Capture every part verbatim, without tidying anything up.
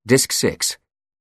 Disc six.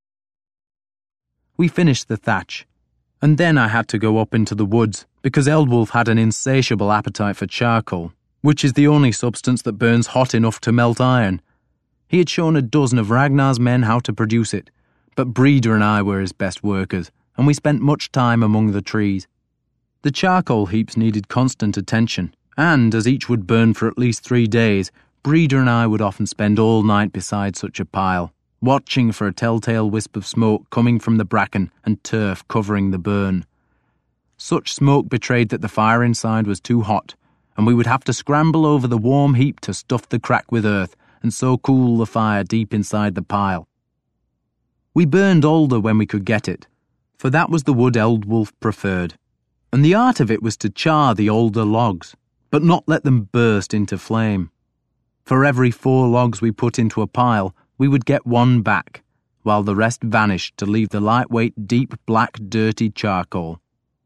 We finished the thatch, and then I had to go up into the woods because Eldwulf had an insatiable appetite for charcoal, which is the only substance that burns hot enough to melt iron. He had shown a dozen of Ragnar's men how to produce it, but Breda and I were his best workers, and we spent much time among the trees. The charcoal heaps needed constant attention, and as each would burn for at least three days, Breda and I would often spend all night beside such a pile, watching for a telltale wisp of smoke coming from the bracken and turf covering the burn. Such smoke betrayed that the fire inside was too hot, and we would have to scramble over the warm heap to stuff the crack with earth and so cool the fire deep inside the pile. We burned alder when we could get it, for that was the wood Eldwulf preferred, and the art of it was to char the alder logs, but not let them burst into flame. For every four logs we put into a pile, we would get one back, while the rest vanished to leave the lightweight, deep, black, dirty charcoal.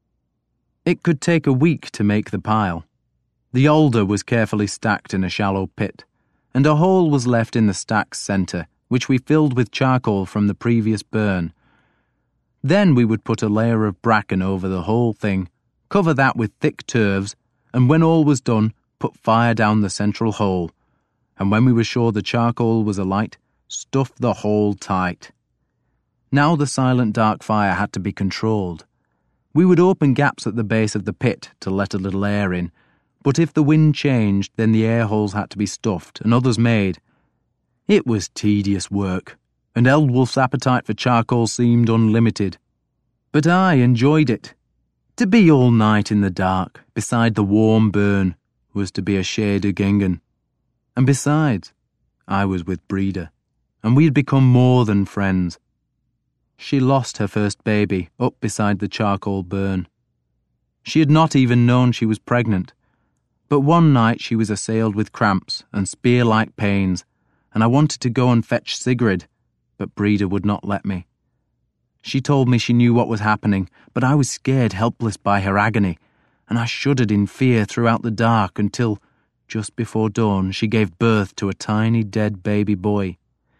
It could take a week to make the pile. The alder was carefully stacked in a shallow pit, and a hole was left in the stack's centre, which we filled with charcoal from the previous burn. Then we would put a layer of bracken over the whole thing, cover that with thick turves, and when all was done, put fire down the central hole, and when we were sure the charcoal was alight, stuff the hole tight. Now the silent dark fire had to be controlled. We would open gaps at the base of the pit to let a little air in, but if the wind changed, then the air holes had to be stuffed and others made. It was tedious work, and Eldwulf's appetite for charcoal seemed unlimited. But I enjoyed it. To be all night in the dark, beside the warm burn, was to be a shade of Gengen. And besides, I was with Breda, and we had become more than friends. She lost her first baby up beside the charcoal burn. She had not even known she was pregnant, but one night she was assailed with cramps and spear-like pains, and I wanted to go and fetch Sigrid, but Breda would not let me. She told me she knew what was happening, but I was scared helpless by her agony, and I shuddered in fear throughout the dark until, just before dawn, she gave birth to a tiny dead baby boy.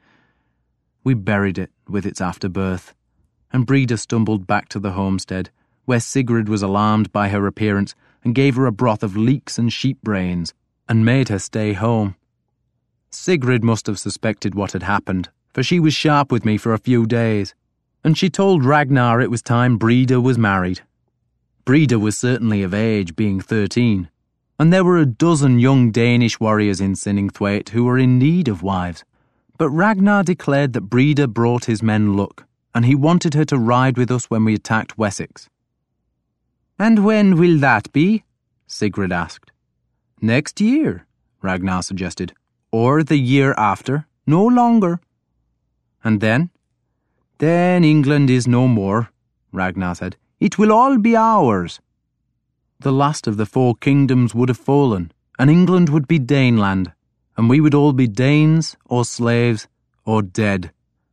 We buried it with its afterbirth, and Breda stumbled back to the homestead, where Sigrid was alarmed by her appearance and gave her a broth of leeks and sheep brains, and made her stay home. Sigrid must have suspected what had happened, for she was sharp with me for a few days, and she told Ragnar it was time Breda was married. Breda was certainly of age, being thirteen, and there were a dozen young Danish warriors in Siningthwaite who were in need of wives. But Ragnar declared that Breda brought his men luck, and he wanted her to ride with us when we attacked Wessex. "And when will that be?" Sigrid asked. "Next year," Ragnar suggested, "or the year after, no longer." "And then?" "Then England is no more," Ragnar said. "It will all be ours." The last of the four kingdoms would have fallen, and England would be Daneland, and we would all be Danes, or slaves, or dead.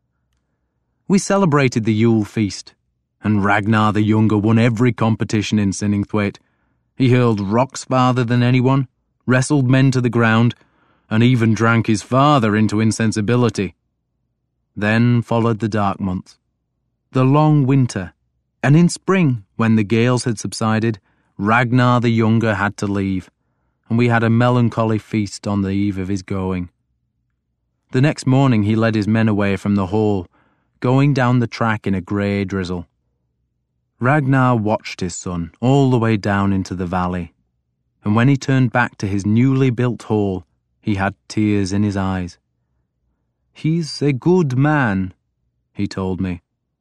We celebrated the Yule feast, and Ragnar the Younger won every competition in Siningthwaite. He hurled rocks farther than anyone, wrestled men to the ground, and even drank his father into insensibility. Then followed the dark months, the long winter, and in spring, when the gales had subsided, Ragnar the Younger had to leave, and we had a melancholy feast on the eve of his going. The next morning he led his men away from the hall, going down the track in a grey drizzle. Ragnar watched his son all the way down into the valley, and when he turned back to his newly built hall, he had tears in his eyes. "He's a good man," he told me.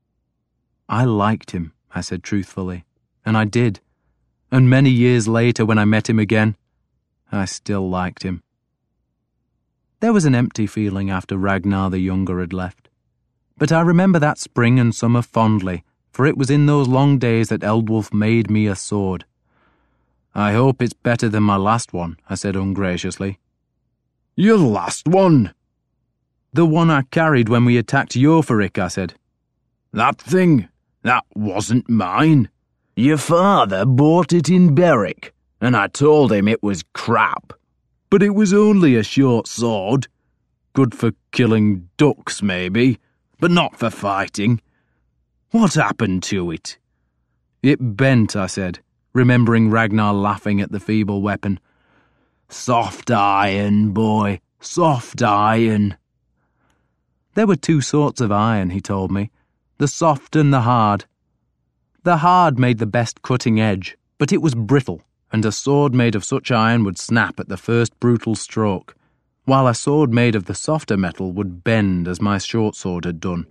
I liked him, I said truthfully, and I did, and many years later when I met him again, I still liked him. There was an empty feeling after Ragnar the Younger had left, but I remember that spring and summer fondly, for it was in those long days that Eldwulf made me a sword. "I hope it's better than my last one," I said ungraciously. "Your last one?" "The one I carried when we attacked Jorfarik," I said. "That thing, that wasn't mine. Your father bought it in Berwick, and I told him it was crap. But it was only a short sword. Good for killing ducks, maybe, but not for fighting. What happened to it?" "It bent," I said, remembering Ragnar laughing at the feeble weapon. "Soft iron, boy, soft iron." There were two sorts of iron, he told me, the soft and the hard. The hard made the best cutting edge, but it was brittle, and a sword made of such iron would snap at the first brutal stroke, while a sword made of the softer metal would bend as my short sword had done.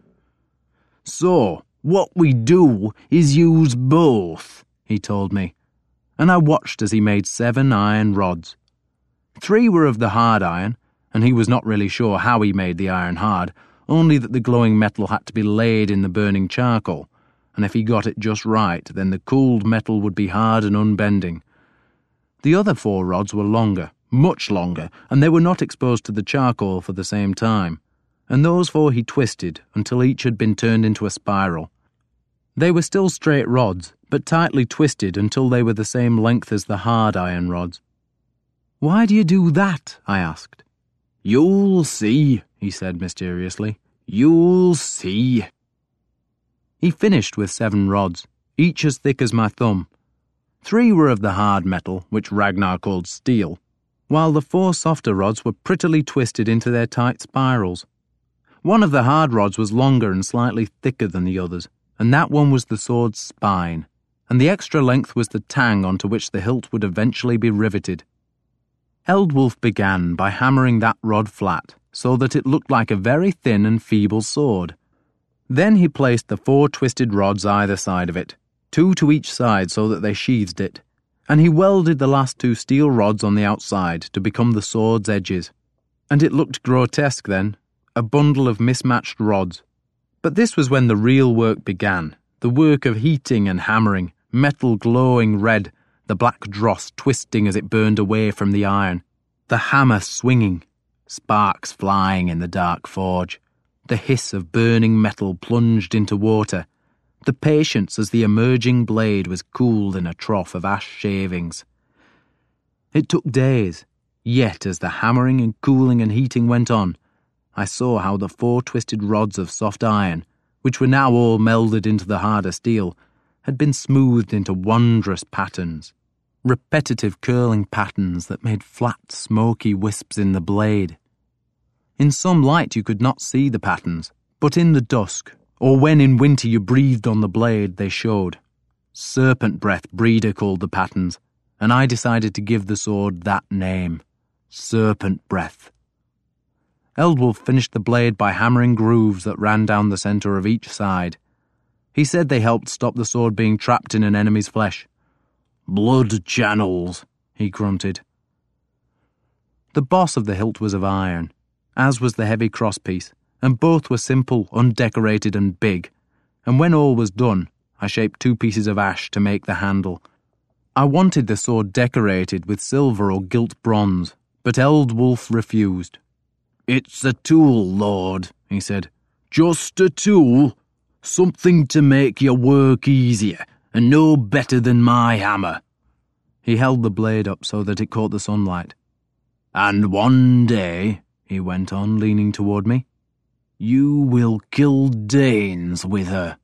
"So, what we do is use both," he told me, and I watched as he made seven iron rods. Three were of the hard iron, and he was not really sure how he made the iron hard, only that the glowing metal had to be laid in the burning charcoal, and if he got it just right, then the cooled metal would be hard and unbending. The other four rods were longer, much longer, and they were not exposed to the charcoal for the same time, and those four he twisted until each had been turned into a spiral. They were still straight rods, but tightly twisted until they were the same length as the hard iron rods. "Why do you do that?" I asked. "You'll see," he said mysteriously. "You'll see." He finished with seven rods, each as thick as my thumb. Three were of the hard metal, which Ragnar called steel, while the four softer rods were prettily twisted into their tight spirals. One of the hard rods was longer and slightly thicker than the others, and that one was the sword's spine, and the extra length was the tang onto which the hilt would eventually be riveted. Eldwulf began by hammering that rod flat, so that it looked like a very thin and feeble sword. Then he placed the four twisted rods either side of it, two to each side so that they sheathed it, and he welded the last two steel rods on the outside to become the sword's edges. And it looked grotesque then, a bundle of mismatched rods. But this was when the real work began, the work of heating and hammering, metal glowing red, the black dross twisting as it burned away from the iron, the hammer swinging, sparks flying in the dark forge, the hiss of burning metal plunged into water, the patience as the emerging blade was cooled in a trough of ash shavings. It took days, yet as the hammering and cooling and heating went on, I saw how the four twisted rods of soft iron, which were now all melded into the harder steel, had been smoothed into wondrous patterns, repetitive curling patterns that made flat, smoky wisps in the blade. In some light you could not see the patterns, but in the dusk, or when in winter you breathed on the blade, they showed. Serpent breath, Breda called the patterns, and I decided to give the sword that name, Serpent breath. Eldwulf finished the blade by hammering grooves that ran down the centre of each side. He said they helped stop the sword being trapped in an enemy's flesh. "Blood channels," he grunted. The boss of the hilt was of iron, as was the heavy crosspiece, and both were simple, undecorated and big, and when all was done, I shaped two pieces of ash to make the handle. I wanted the sword decorated with silver or gilt bronze, but Eldwulf refused. "It's a tool, Lord," he said. "Just a tool. Something to make your work easier, and no better than my hammer." He held the blade up so that it caught the sunlight. "And one day," he went on, leaning toward me, "you will kill Danes with her."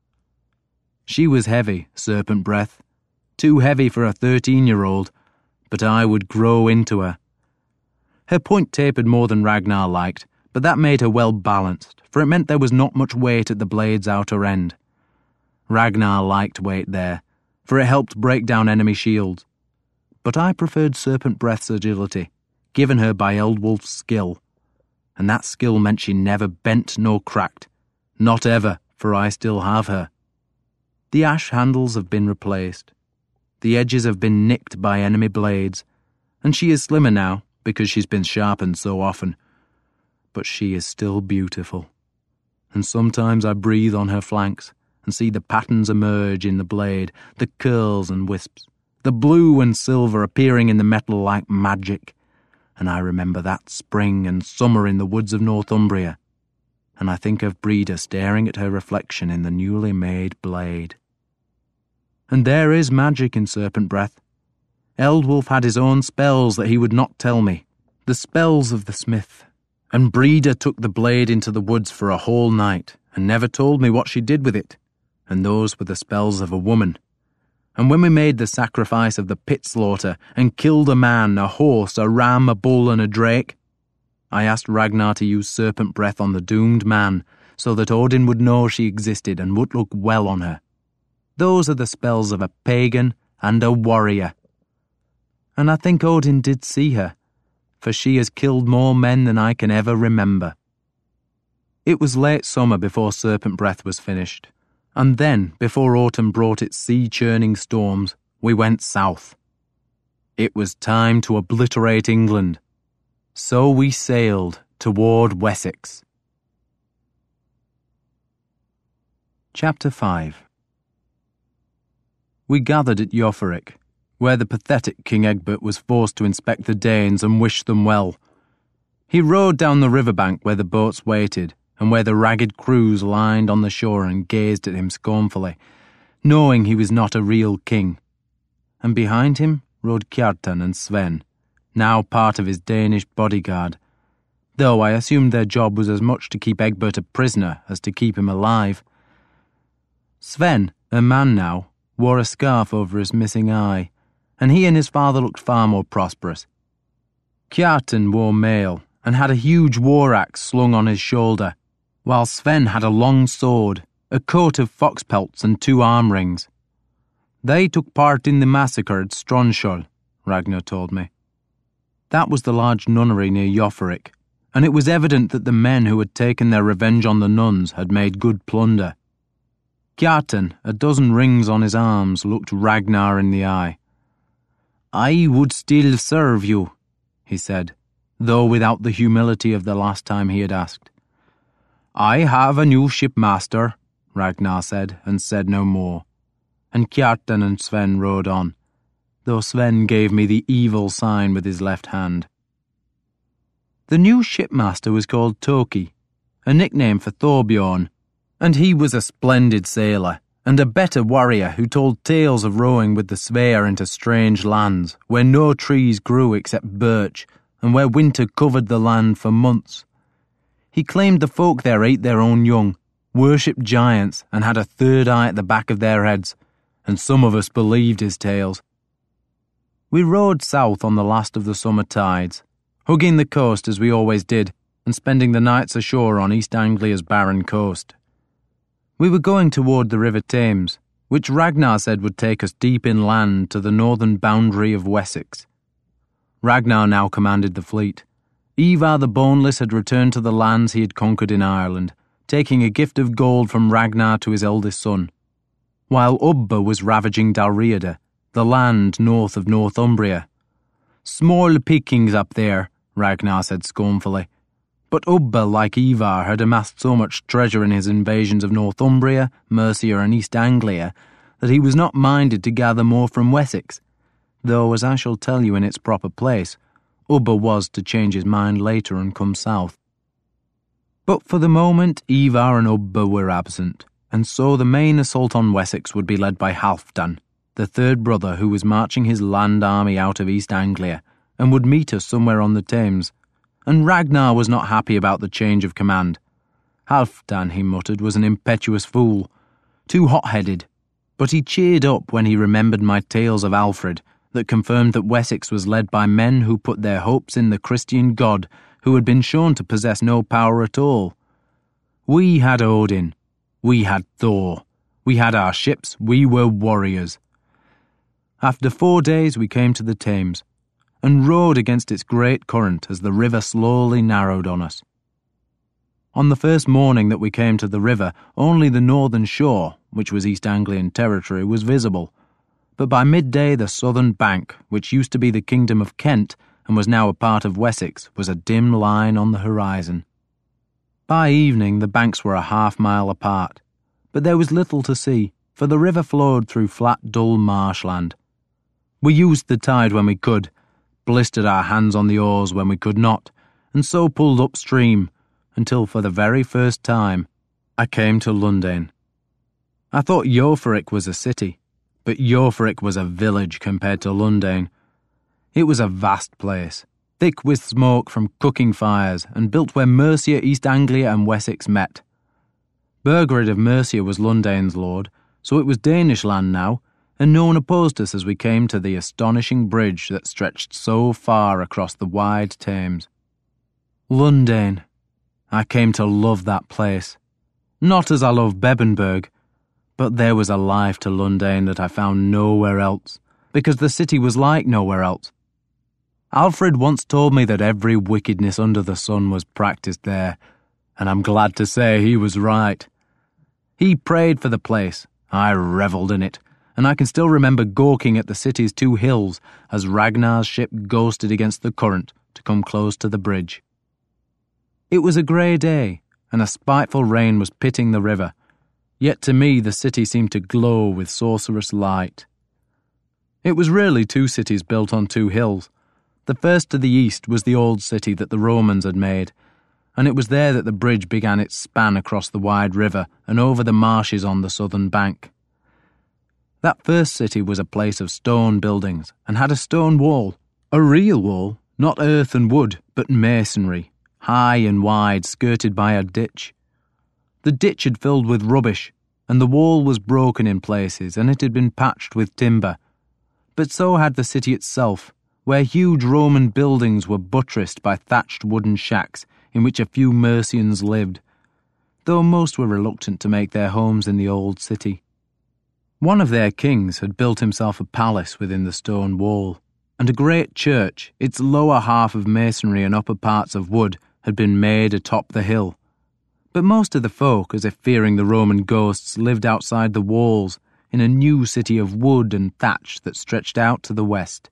She was heavy, Serpent breath, too heavy for a thirteen-year-old, but I would grow into her. Her point tapered more than Ragnar liked, but that made her well balanced, for it meant there was not much weight at the blade's outer end. Ragnar liked weight there, for it helped break down enemy shields. But I preferred Serpent breath's agility, given her by Eldwulf's skill, and that skill meant she never bent nor cracked, not ever, for I still have her. The ash handles have been replaced. The edges have been nicked by enemy blades, and she is slimmer now, because she's been sharpened so often. But she is still beautiful, and sometimes I breathe on her flanks and see the patterns emerge in the blade, the curls and wisps, the blue and silver appearing in the metal like magic, and I remember that spring and summer in the woods of Northumbria, and I think of Breda staring at her reflection in the newly made blade. And there is magic in Serpent breath. Eldwulf had his own spells that he would not tell me, the spells of the smith, And Breda took the blade into the woods for a whole night, and never told me what she did with it, and those were the spells of a woman. And when we made the sacrifice of the pit slaughter, and killed a man, a horse, a ram, a bull, and a drake, I asked Ragnar to use serpent breath on the doomed man, so that Odin would know she existed and would look well on her. Those are the spells of a pagan and a warrior. And I think Odin did see her, for she has killed more men than I can ever remember. It was late summer before Serpent Breath was finished, and then, before autumn brought its sea-churning storms, we went south. It was time to obliterate England. So we sailed toward Wessex. Chapter five. We gathered at Jofferick, where the pathetic King Egbert was forced to inspect the Danes and wish them well. He rowed down the riverbank where the boats waited, and where the ragged crews lined on the shore and gazed at him scornfully, knowing he was not a real king. And behind him rode Kjartan and Sven, now part of his Danish bodyguard, though I assumed their job was as much to keep Egbert a prisoner as to keep him alive. Sven, a man now, wore a scarf over his missing eye, and he and his father looked far more prosperous. Kjartan wore mail and had a huge war axe slung on his shoulder, while Sven had a long sword, a coat of fox pelts and two arm rings. They took part in the massacre at Stronskjold, Ragnar told me. That was the large nunnery near Jofferick, and it was evident that the men who had taken their revenge on the nuns had made good plunder. Kjartan, a dozen rings on his arms, looked Ragnar in the eye. "I would still serve you," he said, though without the humility of the last time he had asked. "I have a new shipmaster," Ragnar said, and said no more. And Kjartan and Sven rode on, though Sven gave me the evil sign with his left hand. The new shipmaster was called Toki, a nickname for Thorbjorn, and he was a splendid sailor, and a better warrior who told tales of rowing with the Svea into strange lands, where no trees grew except birch, and where winter covered the land for months. He claimed the folk there ate their own young, worshipped giants, and had a third eye at the back of their heads, and some of us believed his tales. We rowed south on the last of the summer tides, hugging the coast as we always did, and spending the nights ashore on East Anglia's barren coast. We were going toward the River Thames, which Ragnar said would take us deep inland to the northern boundary of Wessex. Ragnar now commanded the fleet. Ivar the Boneless had returned to the lands he had conquered in Ireland, taking a gift of gold from Ragnar to his eldest son, while Ubba was ravaging Dalriada, the land north of Northumbria. "Small pickings up there," Ragnar said scornfully. But Ubba, like Ivar, had amassed so much treasure in his invasions of Northumbria, Mercia and East Anglia that he was not minded to gather more from Wessex, though, as I shall tell you in its proper place, Ubba was to change his mind later and come south. But for the moment, Ivar and Ubba were absent, and so the main assault on Wessex would be led by Halfdan, the third brother who was marching his land army out of East Anglia, and would meet us somewhere on the Thames. And Ragnar was not happy about the change of command. Halfdan, he muttered, was an impetuous fool, too hot-headed, but he cheered up when he remembered my tales of Alfred, that confirmed that Wessex was led by men who put their hopes in the Christian God, who had been shown to possess no power at all. We had Odin, we had Thor, we had our ships, we were warriors. After four days we came to the Thames, and rowed against its great current as the river slowly narrowed on us. On the first morning that we came to the river, only the northern shore, which was East Anglian territory, was visible, but by midday the southern bank, which used to be the kingdom of Kent and was now a part of Wessex, was a dim line on the horizon. By evening the banks were a half mile apart, but there was little to see, for the river flowed through flat, dull marshland. We used the tide when we could, blistered our hands on the oars when we could not, and so pulled upstream, until for the very first time I came to Lundane. I thought Jofferick was a city, but Jofferick was a village compared to Lundane. It was a vast place, thick with smoke from cooking fires and built where Mercia, East Anglia and Wessex met. Burgred of Mercia was Lundain's lord, so it was Danish land now, and no one opposed us as we came to the astonishing bridge that stretched so far across the wide Thames. Lundain. I came to love that place. Not as I love Bebbanburg, but there was a life to Lundain that I found nowhere else, because the city was like nowhere else. Alfred once told me that every wickedness under the sun was practiced there, and I'm glad to say he was right. He prayed for the place, I revelled in it, and I can still remember gawking at the city's two hills as Ragnar's ship ghosted against the current to come close to the bridge. It was a grey day, and a spiteful rain was pitting the river, yet to me the city seemed to glow with sorcerous light. It was really two cities built on two hills. The first to the east was the old city that the Romans had made, and it was there that the bridge began its span across the wide river and over the marshes on the southern bank. That first city was a place of stone buildings and had a stone wall, a real wall, not earth and wood, but masonry, high and wide, skirted by a ditch. The ditch had filled with rubbish, and the wall was broken in places, and it had been patched with timber. But so had the city itself, where huge Roman buildings were buttressed by thatched wooden shacks in which a few Mercians lived, though most were reluctant to make their homes in the old city. One of their kings had built himself a palace within the stone wall, and a great church, its lower half of masonry and upper parts of wood, had been made atop the hill. But most of the folk, as if fearing the Roman ghosts, lived outside the walls, in a new city of wood and thatch that stretched out to the west.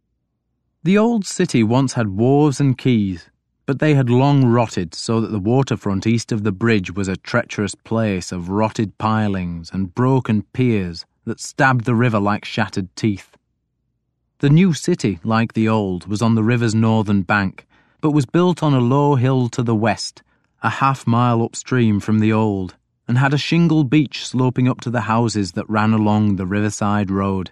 The old city once had wharves and quays, but they had long rotted so that the waterfront east of the bridge was a treacherous place of rotted pilings and broken piers that stabbed the river like shattered teeth. The new city, like the old, was on the river's northern bank, but was built on a low hill to the west, a half mile upstream from the old, and had a shingle beach sloping up to the houses that ran along the riverside road.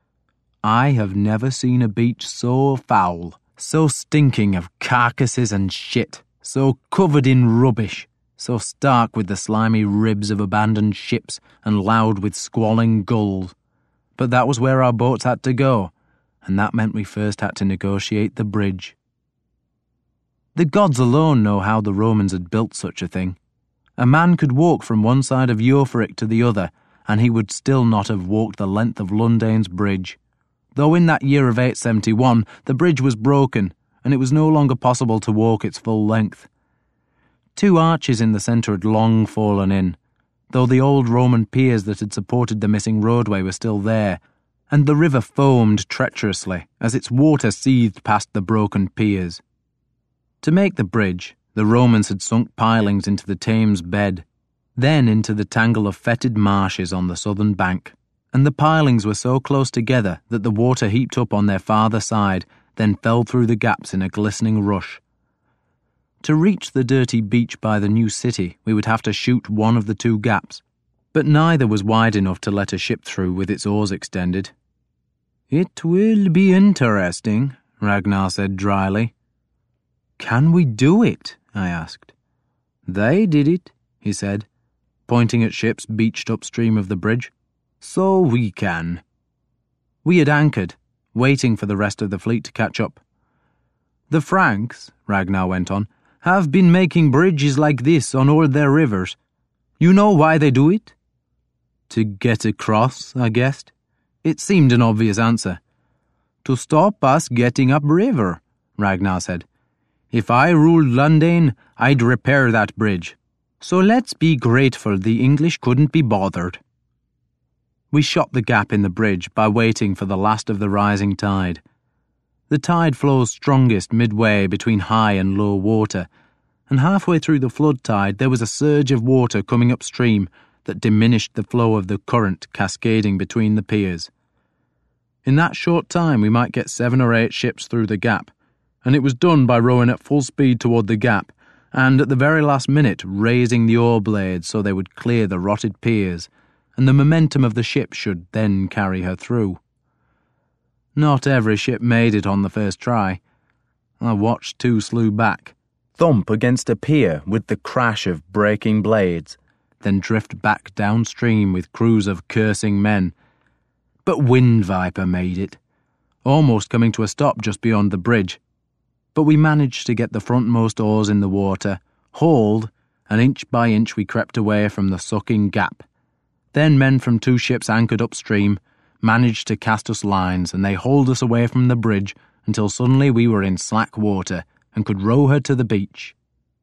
I have never seen a beach so foul, so stinking of carcasses and shit, so covered in rubbish, so stark with the slimy ribs of abandoned ships and loud with squalling gulls. But that was where our boats had to go, and that meant we first had to negotiate the bridge. The gods alone know how the Romans had built such a thing. A man could walk from one side of Eophoric to the other, and he would still not have walked the length of Lundain's bridge, though in that year of eight seventy-one the bridge was broken, and it was no longer possible to walk its full length. Two arches in the centre had long fallen in, though the old Roman piers that had supported the missing roadway were still there, and the river foamed treacherously as its water seethed past the broken piers. To make the bridge, the Romans had sunk pilings into the Thames bed, then into the tangle of fetid marshes on the southern bank, and the pilings were so close together that the water heaped up on their farther side, then fell through the gaps in a glistening rush. To reach the dirty beach by the new city, we would have to shoot one of the two gaps, but neither was wide enough to let a ship through with its oars extended. "It will be interesting," Ragnar said dryly. "Can we do it?" I asked. "They did it," he said, pointing at ships beached upstream of the bridge. "So we can." We had anchored, waiting for the rest of the fleet to catch up. "The Franks," Ragnar went on, "have been making bridges like this on all their rivers. You know why they do it?" "To get across," I guessed. It seemed an obvious answer. "To stop us getting upriver," Ragnar said. "If I ruled Lundain, I'd repair that bridge. So let's be grateful the English couldn't be bothered." We shot the gap in the bridge by waiting for the last of the rising tide. The tide flows strongest midway between high and low water, and halfway through the flood tide there was a surge of water coming upstream that diminished the flow of the current cascading between the piers. In that short time we might get seven or eight ships through the gap, and it was done by rowing at full speed toward the gap, and at the very last minute raising the oar blades so they would clear the rotted piers, and the momentum of the ship should then carry her through. Not every ship made it on the first try. I watched two slew back, thump against a pier with the crash of breaking blades, then drift back downstream with crews of cursing men. But Wind Viper made it, almost coming to a stop just beyond the bridge. But we managed to get the frontmost oars in the water, hauled, and inch by inch we crept away from the sucking gap. Then men from two ships anchored upstream managed to cast us lines, and they hauled us away from the bridge until suddenly we were in slack water and could row her to the beach.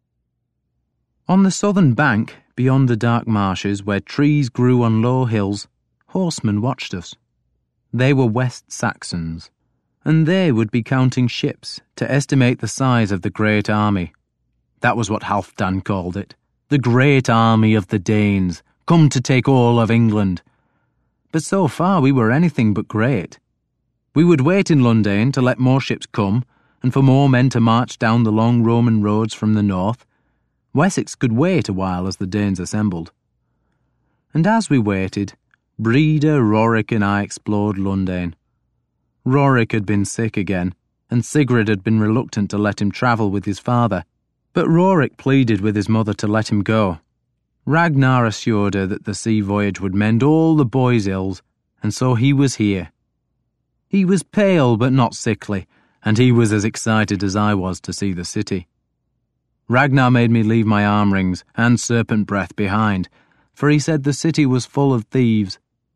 On the southern bank, beyond the dark marshes where trees grew on low hills, horsemen watched us. They were West Saxons, and they would be counting ships to estimate the size of the great army. That was what Halfdan called it, the great army of the Danes, come to take all of England. But so far we were anything but great. We would wait in Lundane to let more ships come, and for more men to march down the long Roman roads from the north. Wessex could wait a while as the Danes assembled. And as we waited, Breda, Rorik and I explored Lundane. Rorik had been sick again, and Sigrid had been reluctant to let him travel with his father, but Rorik pleaded with his mother to let him go. Ragnar assured her that the sea voyage would mend all the boy's ills, and so he was here. He was pale but not sickly, and he was as excited as I was to see the city. Ragnar made me leave my arm rings and serpent breath behind, for he said the city was full of thieves.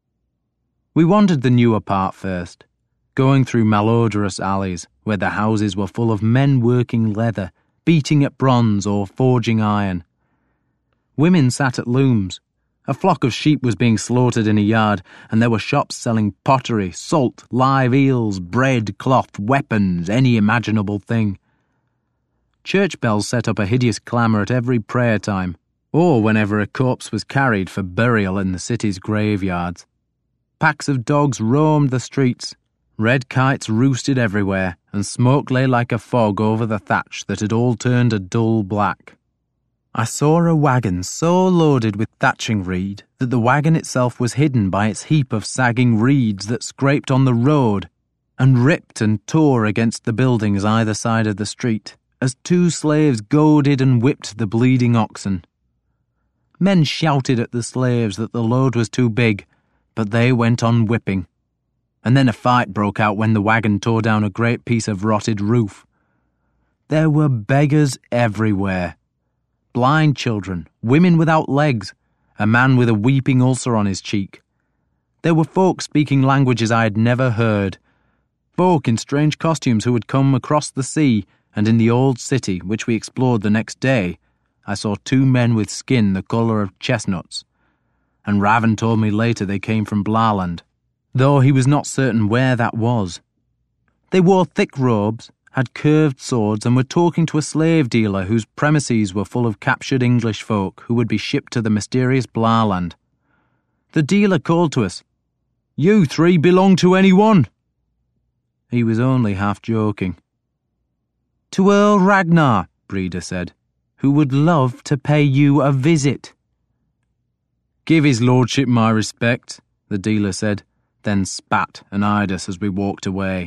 We wandered the newer part first, going through malodorous alleys where the houses were full of men working leather, beating at bronze or forging iron. Women sat at looms. A flock of sheep was being slaughtered in a yard, and there were shops selling pottery, salt, live eels, bread, cloth, weapons, any imaginable thing. Church bells set up a hideous clamour at every prayer time, or whenever a corpse was carried for burial in the city's graveyards. Packs of dogs roamed the streets, red kites roosted everywhere, and smoke lay like a fog over the thatch that had all turned a dull black. I saw a wagon so loaded with thatching reed that the wagon itself was hidden by its heap of sagging reeds that scraped on the road and ripped and tore against the buildings either side of the street, as two slaves goaded and whipped the bleeding oxen. Men shouted at the slaves that the load was too big, but they went on whipping. And then a fight broke out when the wagon tore down a great piece of rotted roof. There were beggars everywhere. Blind children, women without legs, a man with a weeping ulcer on his cheek. There were folk speaking languages I had never heard, folk in strange costumes who had come across the sea, and in the old city, which we explored the next day, I saw two men with skin the colour of chestnuts, and Raven told me later they came from Blarland, though he was not certain where that was. They wore thick robes, had curved swords, and were talking to a slave dealer whose premises were full of captured English folk who would be shipped to the mysterious Blarland. The dealer called to us, "You three belong to anyone?" He was only half joking. "To Earl Ragnar," Breda said, "who would love to pay you a visit." "Give his lordship my respect," the dealer said, then spat and eyed us as we walked away.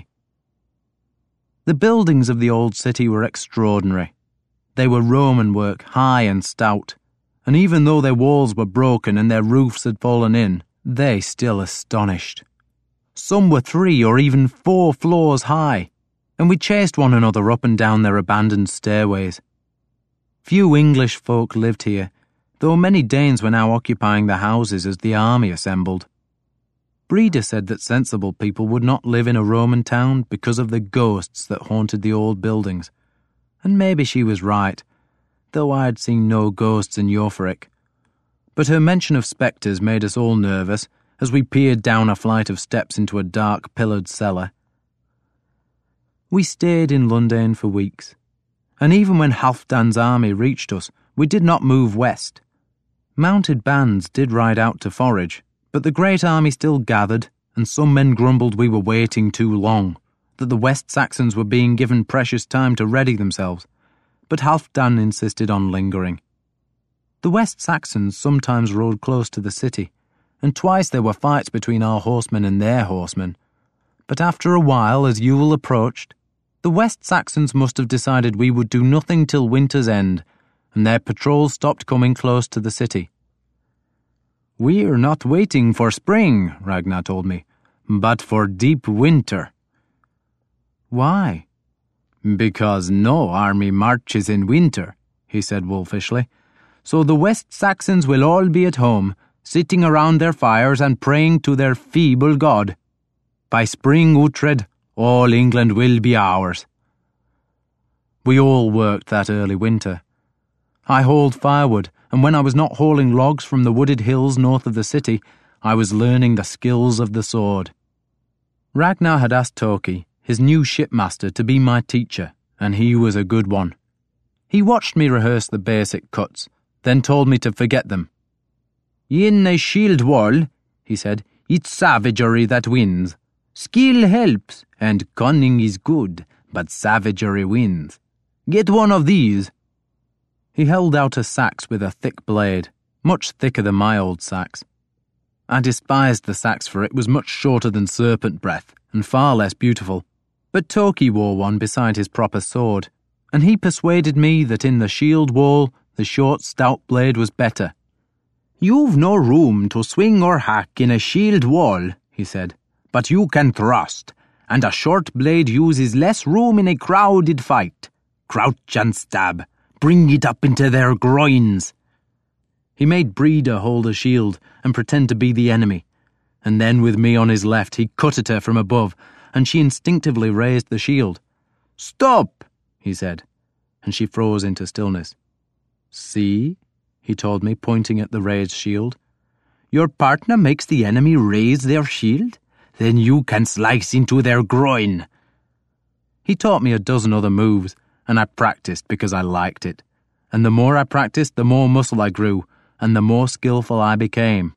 The buildings of the old city were extraordinary. They were Roman work, high and stout, and even though their walls were broken and their roofs had fallen in, they still astonished. Some were three or even four floors high, and we chased one another up and down their abandoned stairways. Few English folk lived here, though many Danes were now occupying the houses as the army assembled. Breda said that sensible people would not live in a Roman town because of the ghosts that haunted the old buildings, and maybe she was right, though I had seen no ghosts in Jorfarik. But her mention of spectres made us all nervous as we peered down a flight of steps into a dark pillared cellar. We stayed in Lundane for weeks, and even when Halfdan's army reached us, we did not move west. Mounted bands did ride out to forage, but the great army still gathered, and some men grumbled we were waiting too long, that the West Saxons were being given precious time to ready themselves, but Halfdan insisted on lingering. The West Saxons sometimes rode close to the city, and twice there were fights between our horsemen and their horsemen, but after a while, as Yule approached, The West Saxons must have decided we would do nothing till winter's end, and their patrols stopped coming close to the city. "We're not waiting for spring," Ragnar told me, "but for deep winter." "Why?" "Because no army marches in winter," he said wolfishly. "So the West Saxons will all be at home, sitting around their fires and praying to their feeble god. By spring, Uhtred, all England will be ours." We all worked that early winter. I hauled firewood, and when I was not hauling logs from the wooded hills north of the city, I was learning the skills of the sword. Ragnar had asked Toki, his new shipmaster, to be my teacher, and he was a good one. He watched me rehearse the basic cuts, then told me to forget them. "In a shield wall," he said, "it's savagery that wins. Skill helps, and cunning is good, but savagery wins. Get one of these." He held out a sax with a thick blade, much thicker than my old sax. I despised the sax, for it was much shorter than serpent breath, and far less beautiful. But Toki wore one beside his proper sword, and he persuaded me that in the shield wall the short stout blade was better. "You've no room to swing or hack in a shield wall," he said, "but you can thrust, and a short blade uses less room in a crowded fight. Crouch and stab. Bring it up into their groins." He made Breda hold a shield and pretend to be the enemy, and then with me on his left he cut at her from above, and she instinctively raised the shield. "Stop," he said, and she froze into stillness. "See?" he told me, pointing at the raised shield. "Your partner makes the enemy raise their shield? Then you can slice into their groin." He taught me a dozen other moves, and I practiced because I liked it. And the more I practiced, the more muscle I grew, and the more skillful I became.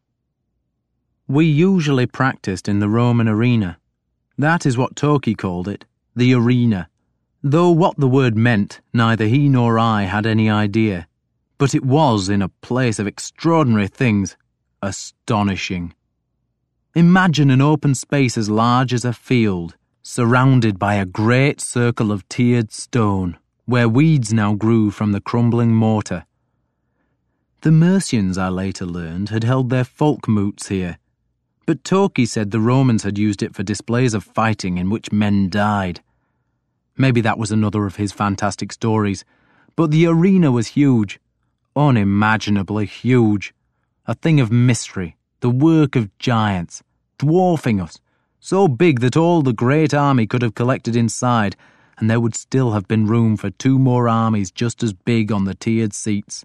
We usually practiced in the Roman arena. That is what Toki called it, the arena, though what the word meant neither he nor I had any idea. But it was in a place of extraordinary things, astonishing. Imagine an open space as large as a field, surrounded by a great circle of tiered stone, where weeds now grew from the crumbling mortar. The Mercians, I later learned, had held their folk moots here, but Toki said the Romans had used it for displays of fighting in which men died. Maybe that was another of his fantastic stories, but the arena was huge, unimaginably huge, a thing of mystery, the work of giants, dwarfing us, so big that all the great army could have collected inside, and there would still have been room for two more armies just as big on the tiered seats.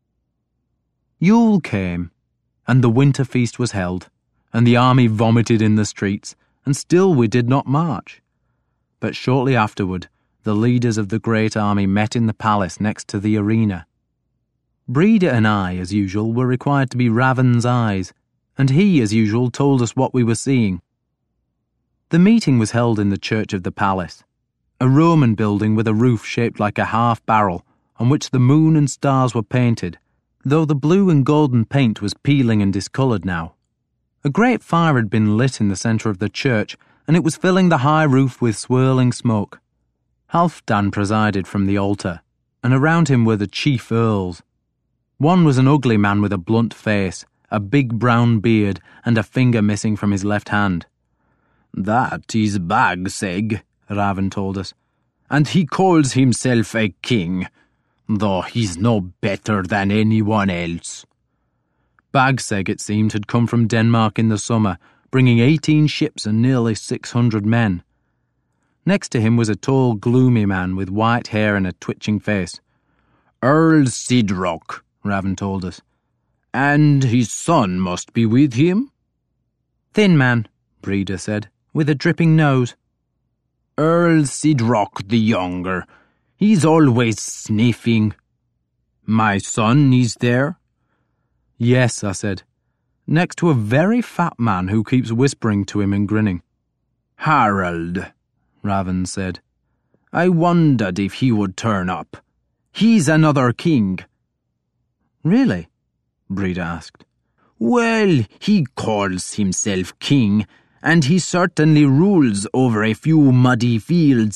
Yule came, and the winter feast was held, and the army vomited in the streets, and still we did not march. But shortly afterward, the leaders of the great army met in the palace next to the arena. Breda and I, as usual, were required to be Raven's eyes, and he, as usual, told us what we were seeing. The meeting was held in the church of the palace, a Roman building with a roof shaped like a half-barrel, on which the moon and stars were painted, though the blue and golden paint was peeling and discoloured now. A great fire had been lit in the centre of the church, and it was filling the high roof with swirling smoke. Halfdan presided from the altar, and around him were the chief earls. One was an ugly man with a blunt face, a big brown beard, and a finger missing from his left hand. "That is Bagseg," Raven told us, "and he calls himself a king, though he's no better than anyone else." Bagseg, it seemed, had come from Denmark in the summer, bringing eighteen ships and nearly six hundred men. Next to him was a tall, gloomy man with white hair and a twitching face. "Earl Sidrock," Raven told us. "And his son must be with him?" "Thin man," Breda said, "with a dripping nose." "Earl Sidrock the younger. He's always sniffing. My son is there?" "Yes," I said, "next to a very fat man who keeps whispering to him and grinning." "Harald," Raven said. "I wondered if he would turn up. He's another king." "Really?" Breda asked. "Well, he calls himself king, and he certainly rules over a few muddy fields,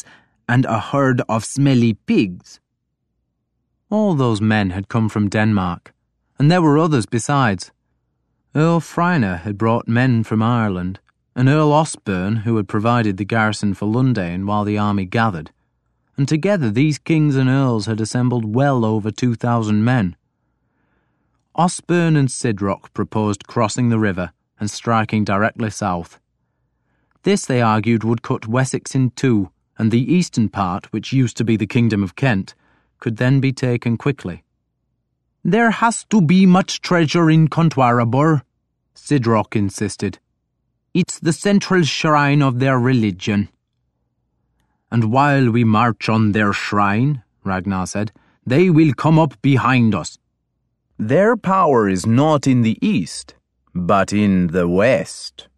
and a herd of smelly pigs. All those men had come from Denmark, and there were others besides. Earl Freyner had brought men from Ireland, and Earl Osborne, who had provided the garrison for Lundain while the army gathered, and together these kings and earls had assembled well over two thousand men. Osborne and Sidroc proposed crossing the river and striking directly south. This, they argued, would cut Wessex in two, and the eastern part, which used to be the Kingdom of Kent, could then be taken quickly. "There has to be much treasure in Contwarabor," Sidroc insisted. "It's the central shrine of their religion." "And while we march on their shrine," Ragnar said, "they will come up behind us. Their power is not in the east, but in the west."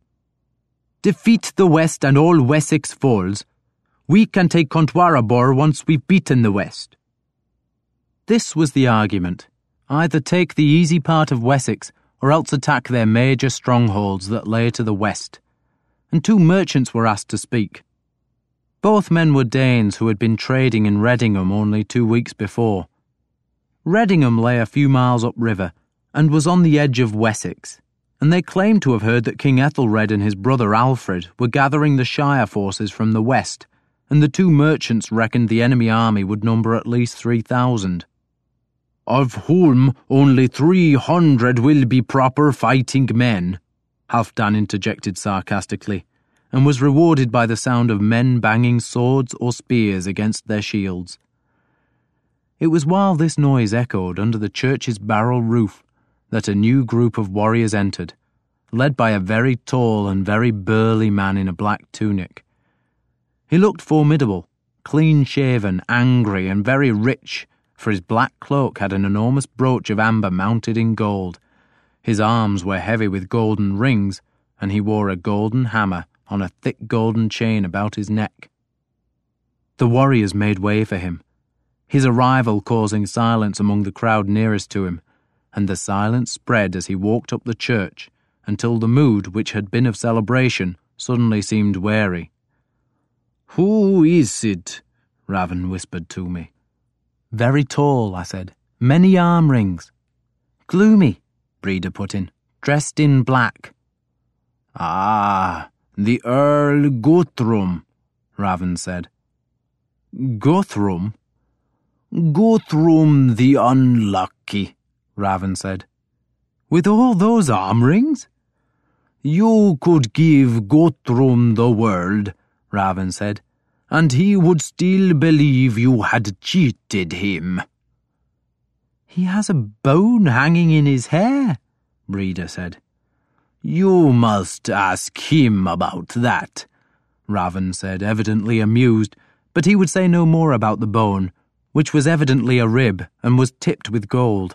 "Defeat the west and all Wessex falls. We can take Contwarabor once we've beaten the west." This was the argument. Either take the easy part of Wessex, or else attack their major strongholds that lay to the west. And two merchants were asked to speak. Both men were Danes who had been trading in Redingham only two weeks before. Redingham lay a few miles upriver, and was on the edge of Wessex, and they claimed to have heard that King Ethelred and his brother Alfred were gathering the Shire forces from the west, and the two merchants reckoned the enemy army would number at least three thousand. "Of whom only three hundred will be proper fighting men," Halfdan interjected sarcastically, and was rewarded by the sound of men banging swords or spears against their shields. It was while this noise echoed under the church's barrel roof that a new group of warriors entered, led by a very tall and very burly man in a black tunic. He looked formidable, clean-shaven, angry, and very rich, for his black cloak had an enormous brooch of amber mounted in gold. His arms were heavy with golden rings, and he wore a golden hammer on a thick golden chain about his neck. The warriors made way for him, his arrival causing silence among the crowd nearest to him, and the silence spread as he walked up the church until the mood, which had been of celebration, suddenly seemed weary. "Who is it?" Raven whispered to me. "Very tall," I said. "Many arm rings." "Gloomy," Breda put in, "dressed in black." "Ah, the Earl Guthrum," Raven said. "Guthrum?" "Guthrum the Unlucky," Raven said. "With all those arm rings?" "You could give Guthrum the world," Raven said, "and he would still believe you had cheated him." "He has a bone hanging in his hair," Breda said. "You must ask him about that," Raven said, evidently amused, but he would say no more about the bone, which was evidently a rib and was tipped with gold.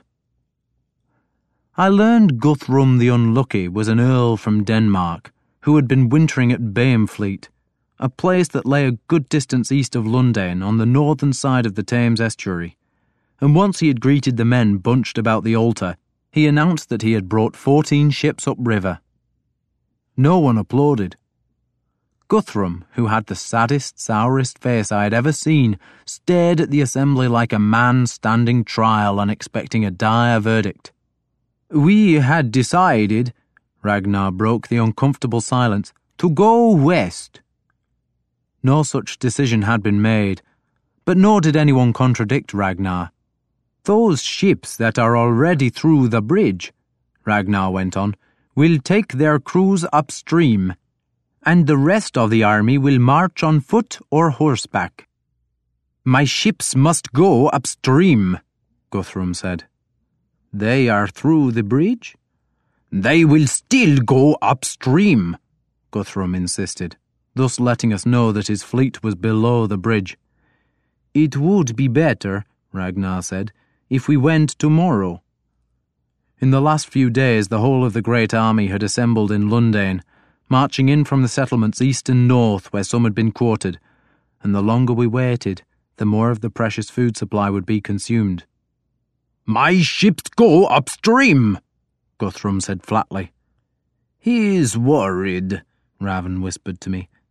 I learned Guthrum the Unlucky was an earl from Denmark who had been wintering at Baemfleet, a place that lay a good distance east of Lundain on the northern side of the Thames estuary, and once he had greeted the men bunched about the altar, he announced that he had brought fourteen ships upriver. No one applauded. Guthrum, who had the saddest, sourest face I had ever seen, stared at the assembly like a man standing trial and expecting a dire verdict. "We had decided," Ragnar broke the uncomfortable silence, "to go west." No such decision had been made, but nor did anyone contradict Ragnar. "Those ships that are already through the bridge," Ragnar went on, "will take their crews upstream, and the rest of the army will march on foot or horseback." "My ships must go upstream," Guthrum said. "They are through the bridge?" "They will still go upstream," Guthrum insisted, thus letting us know that his fleet was below the bridge. "It would be better," Ragnar said, "if we went tomorrow." In the last few days the whole of the great army had assembled in Lundain, marching in from the settlements east and north where some had been quartered, and the longer we waited, the more of the precious food supply would be consumed. "My ships go upstream," Guthrum said flatly. "He's worried," Raven whispered to me.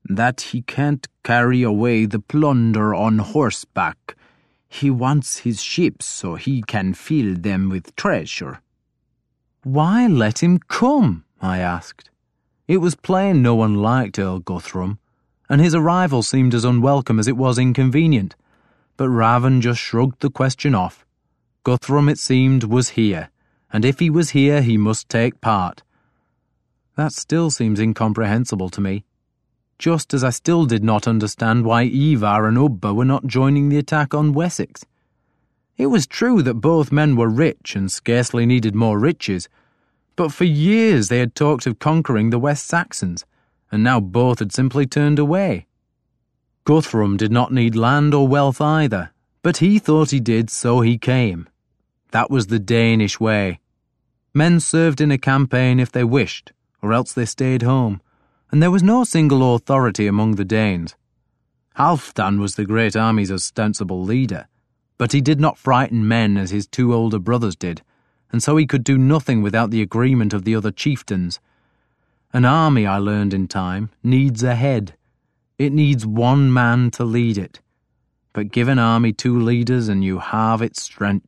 that he can't carry away the plunder on horseback. He wants his ships so he can fill them with treasure." "Why let him come?" I asked. It was plain no one liked Earl Guthrum, and his arrival seemed as unwelcome as it was inconvenient. But Raven just shrugged the question off. Guthrum, it seemed, was here, and if he was here, he must take part. That still seems incomprehensible to me, just as I still did not understand why Ivar and Ubba were not joining the attack on Wessex. It was true that both men were rich and scarcely needed more riches, but for years they had talked of conquering the West Saxons, and now both had simply turned away. Guthrum did not need land or wealth either, but he thought he did, so he came. That was the Danish way. Men served in a campaign if they wished, or else they stayed home, and there was no single authority among the Danes. Halfdan was the great army's ostensible leader, but he did not frighten men as his two older brothers did, and so he could do nothing without the agreement of the other chieftains. An army, I learned in time, needs a head. It needs one man to lead it. But give an army two leaders and you have its strength.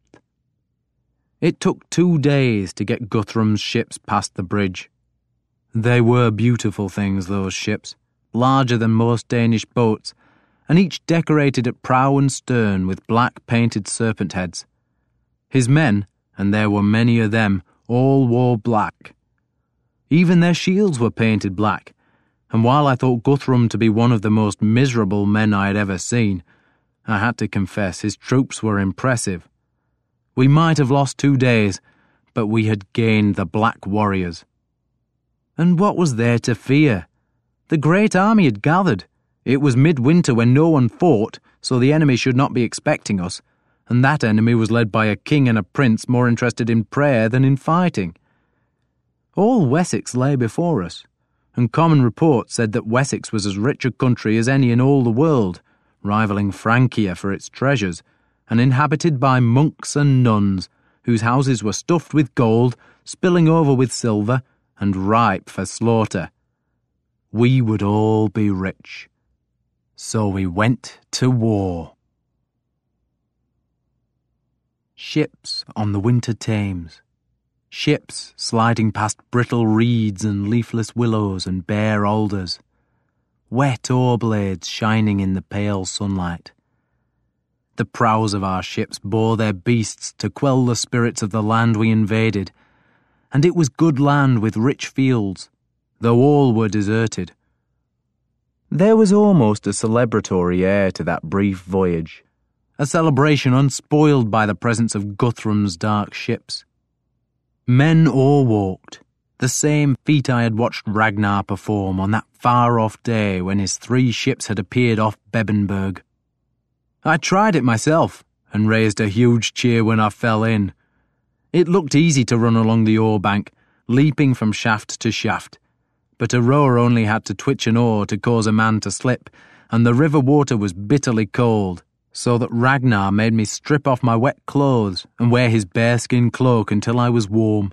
It took two days to get Guthrum's ships past the bridge. They were beautiful things, those ships, larger than most Danish boats, and each decorated at prow and stern with black painted serpent heads. His men, and there were many of them, all wore black. Even their shields were painted black, and while I thought Guthrum to be one of the most miserable men I had ever seen, I had to confess his troops were impressive. We might have lost two days, but we had gained the black warriors. And what was there to fear? The great army had gathered. It was midwinter when no one fought, so the enemy should not be expecting us, and that enemy was led by a king and a prince more interested in prayer than in fighting. All Wessex lay before us, and common report said that Wessex was as rich a country as any in all the world, rivaling Francia for its treasures, and inhabited by monks and nuns, whose houses were stuffed with gold, spilling over with silver, and ripe for slaughter. We would all be rich. So we went to war. Ships on the winter Thames. Ships sliding past brittle reeds and leafless willows and bare alders. Wet oar blades shining in the pale sunlight. The prows of our ships bore their beasts to quell the spirits of the land we invaded, and it was good land with rich fields, though all were deserted. There was almost a celebratory air to that brief voyage, a celebration unspoiled by the presence of Guthrum's dark ships. Men oar-walked, the same feat I had watched Ragnar perform on that far-off day when his three ships had appeared off Bebbanburg. I tried it myself, and raised a huge cheer when I fell in. It looked easy to run along the oar bank, leaping from shaft to shaft, but a rower only had to twitch an oar to cause a man to slip, and the river water was bitterly cold, so that Ragnar made me strip off my wet clothes and wear his bearskin cloak until I was warm.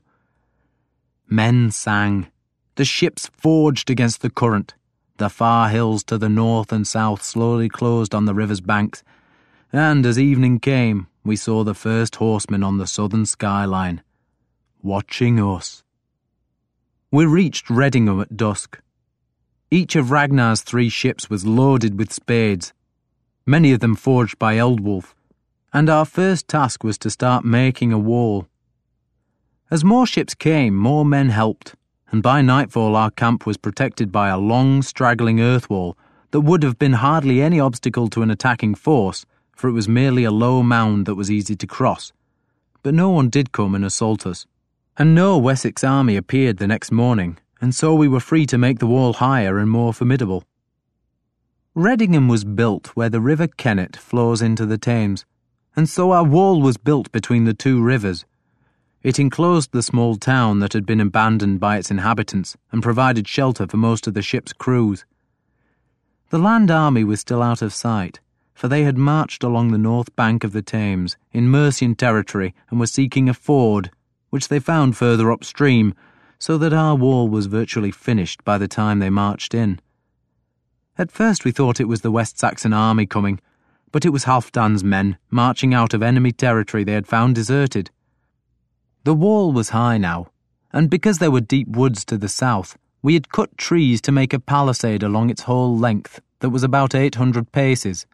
Men sang. The ships forged against the current. The far hills to the north and south slowly closed on the river's banks, and as evening came, we saw the first horsemen on the southern skyline, watching us. We reached Readingham at dusk. Each of Ragnar's three ships was loaded with spades, many of them forged by Ealdwulf, and our first task was to start making a wall. As more ships came, more men helped, and by nightfall our camp was protected by a long, straggling earth wall that would have been hardly any obstacle to an attacking force, for it was merely a low mound that was easy to cross. But no one did come and assault us, and no Wessex army appeared the next morning, and so we were free to make the wall higher and more formidable. Readingham was built where the River Kennet flows into the Thames, and so our wall was built between the two rivers. It enclosed the small town that had been abandoned by its inhabitants and provided shelter for most of the ship's crews. The land army was still out of sight, for they had marched along the north bank of the Thames in Mercian territory and were seeking a ford, which they found further upstream, so that our wall was virtually finished by the time they marched in. At first we thought it was the West Saxon army coming, but it was Halfdan's men marching out of enemy territory they had found deserted. The wall was high now, and because there were deep woods to the south, we had cut trees to make a palisade along its whole length that was about eight hundred paces.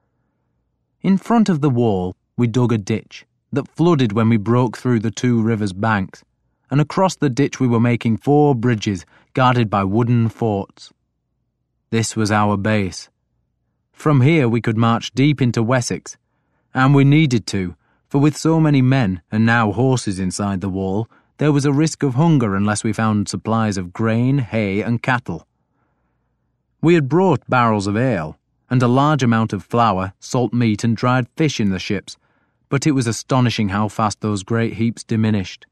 In front of the wall, we dug a ditch that flooded when we broke through the two rivers' banks, and across the ditch we were making four bridges guarded by wooden forts. This was our base. From here we could march deep into Wessex, and we needed to, for with so many men and now horses inside the wall, there was a risk of hunger unless we found supplies of grain, hay, and cattle. We had brought barrels of ale, and a large amount of flour, salt meat, and dried fish in the ships, but it was astonishing how fast those great heaps diminished.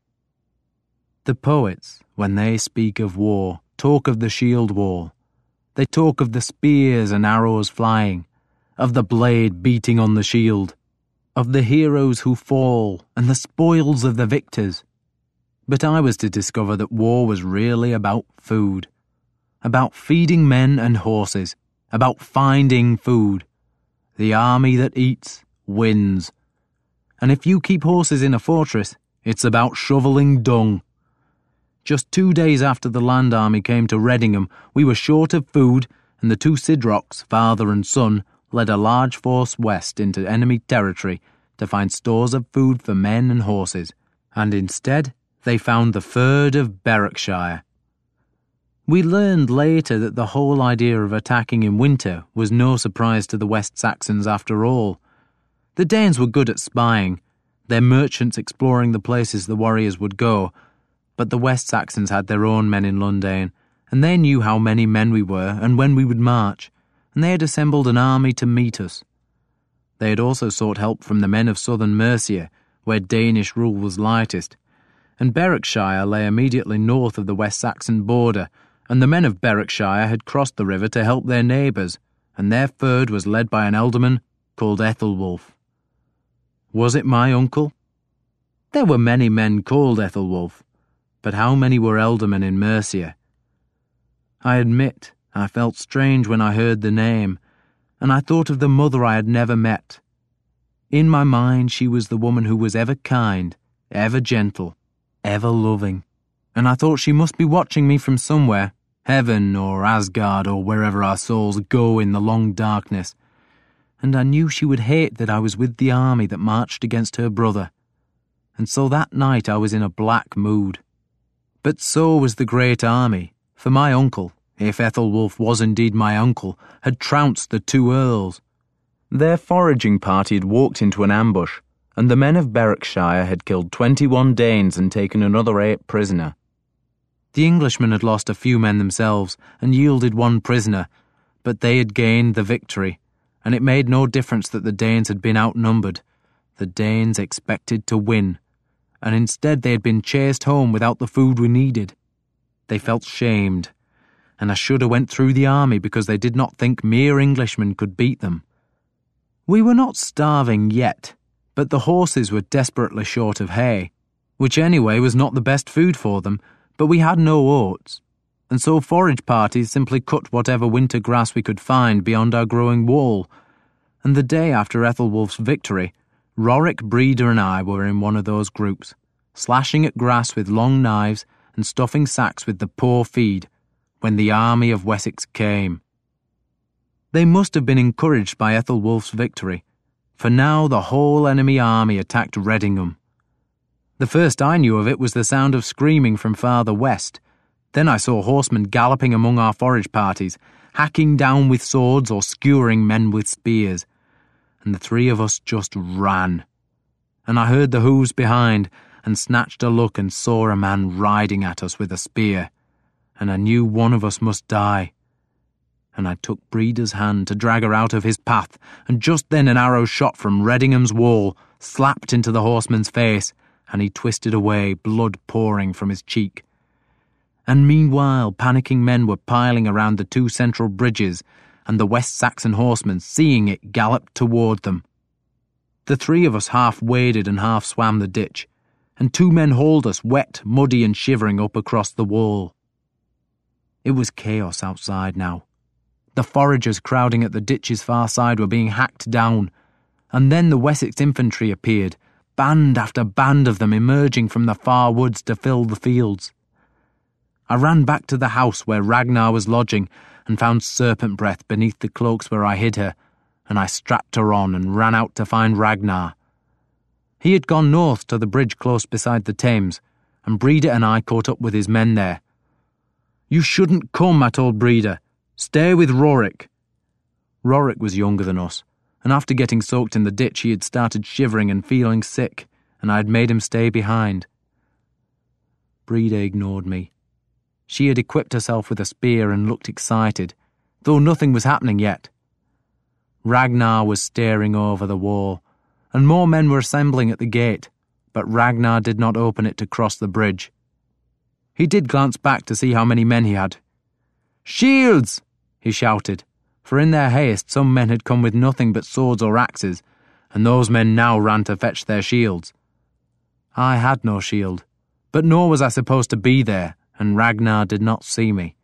The poets, when they speak of war, talk of the shield wall. They talk of the spears and arrows flying, of the blade beating on the shield, of the heroes who fall and the spoils of the victors. But I was to discover that war was really about food, about feeding men and horses, about finding food. The army that eats wins. And if you keep horses in a fortress, it's about shoveling dung. Just two days after the land army came to Readingham, we were short of food, and the two Sidrocks, father and son, led a large force west into enemy territory to find stores of food for men and horses, and instead they found the Fyrd of Berwickshire. We learned later that the whole idea of attacking in winter was no surprise to the West Saxons after all. The Danes were good at spying, their merchants exploring the places the warriors would go, but the West Saxons had their own men in Lundane, and they knew how many men we were and when we would march, and they had assembled an army to meet us. They had also sought help from the men of southern Mercia, where Danish rule was lightest, and Berwickshire lay immediately north of the West Saxon border, and the men of Berwickshire had crossed the river to help their neighbours, and their Fyrd was led by an ealdorman called Ethelwulf. Was it my uncle? There were many men called Ethelwulf, but how many were ealdormen in Mercia? I admit I felt strange when I heard the name, and I thought of the mother I had never met. In my mind she was the woman who was ever kind, ever gentle, ever loving, and I thought she must be watching me from somewhere, heaven or Asgard or wherever our souls go in the long darkness, and I knew she would hate that I was with the army that marched against her brother, and so that night I was in a black mood. But so was the great army, for my uncle, if Ethelwulf was indeed my uncle, had trounced the two earls. Their foraging party had walked into an ambush, and the men of Berwickshire had killed twenty-one Danes and taken another eight prisoner. The Englishmen had lost a few men themselves and yielded one prisoner, but they had gained the victory, and it made no difference that the Danes had been outnumbered. The Danes expected to win, and instead they had been chased home without the food we needed. They felt shamed, and a shudder went through the army because they did not think mere Englishmen could beat them. We were not starving yet, but the horses were desperately short of hay, which anyway was not the best food for them, but we had no oats, and so forage parties simply cut whatever winter grass we could find beyond our growing wall, and the day after Ethelwulf's victory, Rorick, Breeder and I were in one of those groups, slashing at grass with long knives and stuffing sacks with the poor feed, when the army of Wessex came. They must have been encouraged by Ethelwulf's victory, for now the whole enemy army attacked Readingham. The first I knew of it was the sound of screaming from farther west. Then I saw horsemen galloping among our forage parties, hacking down with swords or skewering men with spears, and the three of us just ran. And I heard the hoofs behind, and snatched a look and saw a man riding at us with a spear, and I knew one of us must die. And I took Breeder's hand to drag her out of his path, and just then an arrow shot from Reddingham's wall, slapped into the horseman's face, and he twisted away, blood pouring from his cheek. And meanwhile panicking men were piling around the two central bridges, and the West Saxon horsemen, seeing it, galloped toward them. The three of us half waded and half swam the ditch, and two men hauled us, wet, muddy and shivering, up across the wall. It was chaos outside now. The foragers crowding at the ditch's far side were being hacked down, and then the Wessex infantry appeared, band after band of them emerging from the far woods to fill the fields. I ran back to the house where Ragnar was lodging and found serpent breath beneath the cloaks where I hid her, and I strapped her on and ran out to find Ragnar. He had gone north to the bridge close beside the Thames, and Breda and I caught up with his men there. "You shouldn't come," I told Breda. "Stay with Rorik." Rorik was younger than us, and after getting soaked in the ditch he had started shivering and feeling sick, and I had made him stay behind. Breda ignored me. She had equipped herself with a spear and looked excited, though nothing was happening yet. Ragnar was staring over the wall, and more men were assembling at the gate, but Ragnar did not open it to cross the bridge. He did glance back to see how many men he had. "Shields!" he shouted, for in their haste some men had come with nothing but swords or axes, and those men now ran to fetch their shields. I had no shield, but nor was I supposed to be there, and Ragnar did not see me.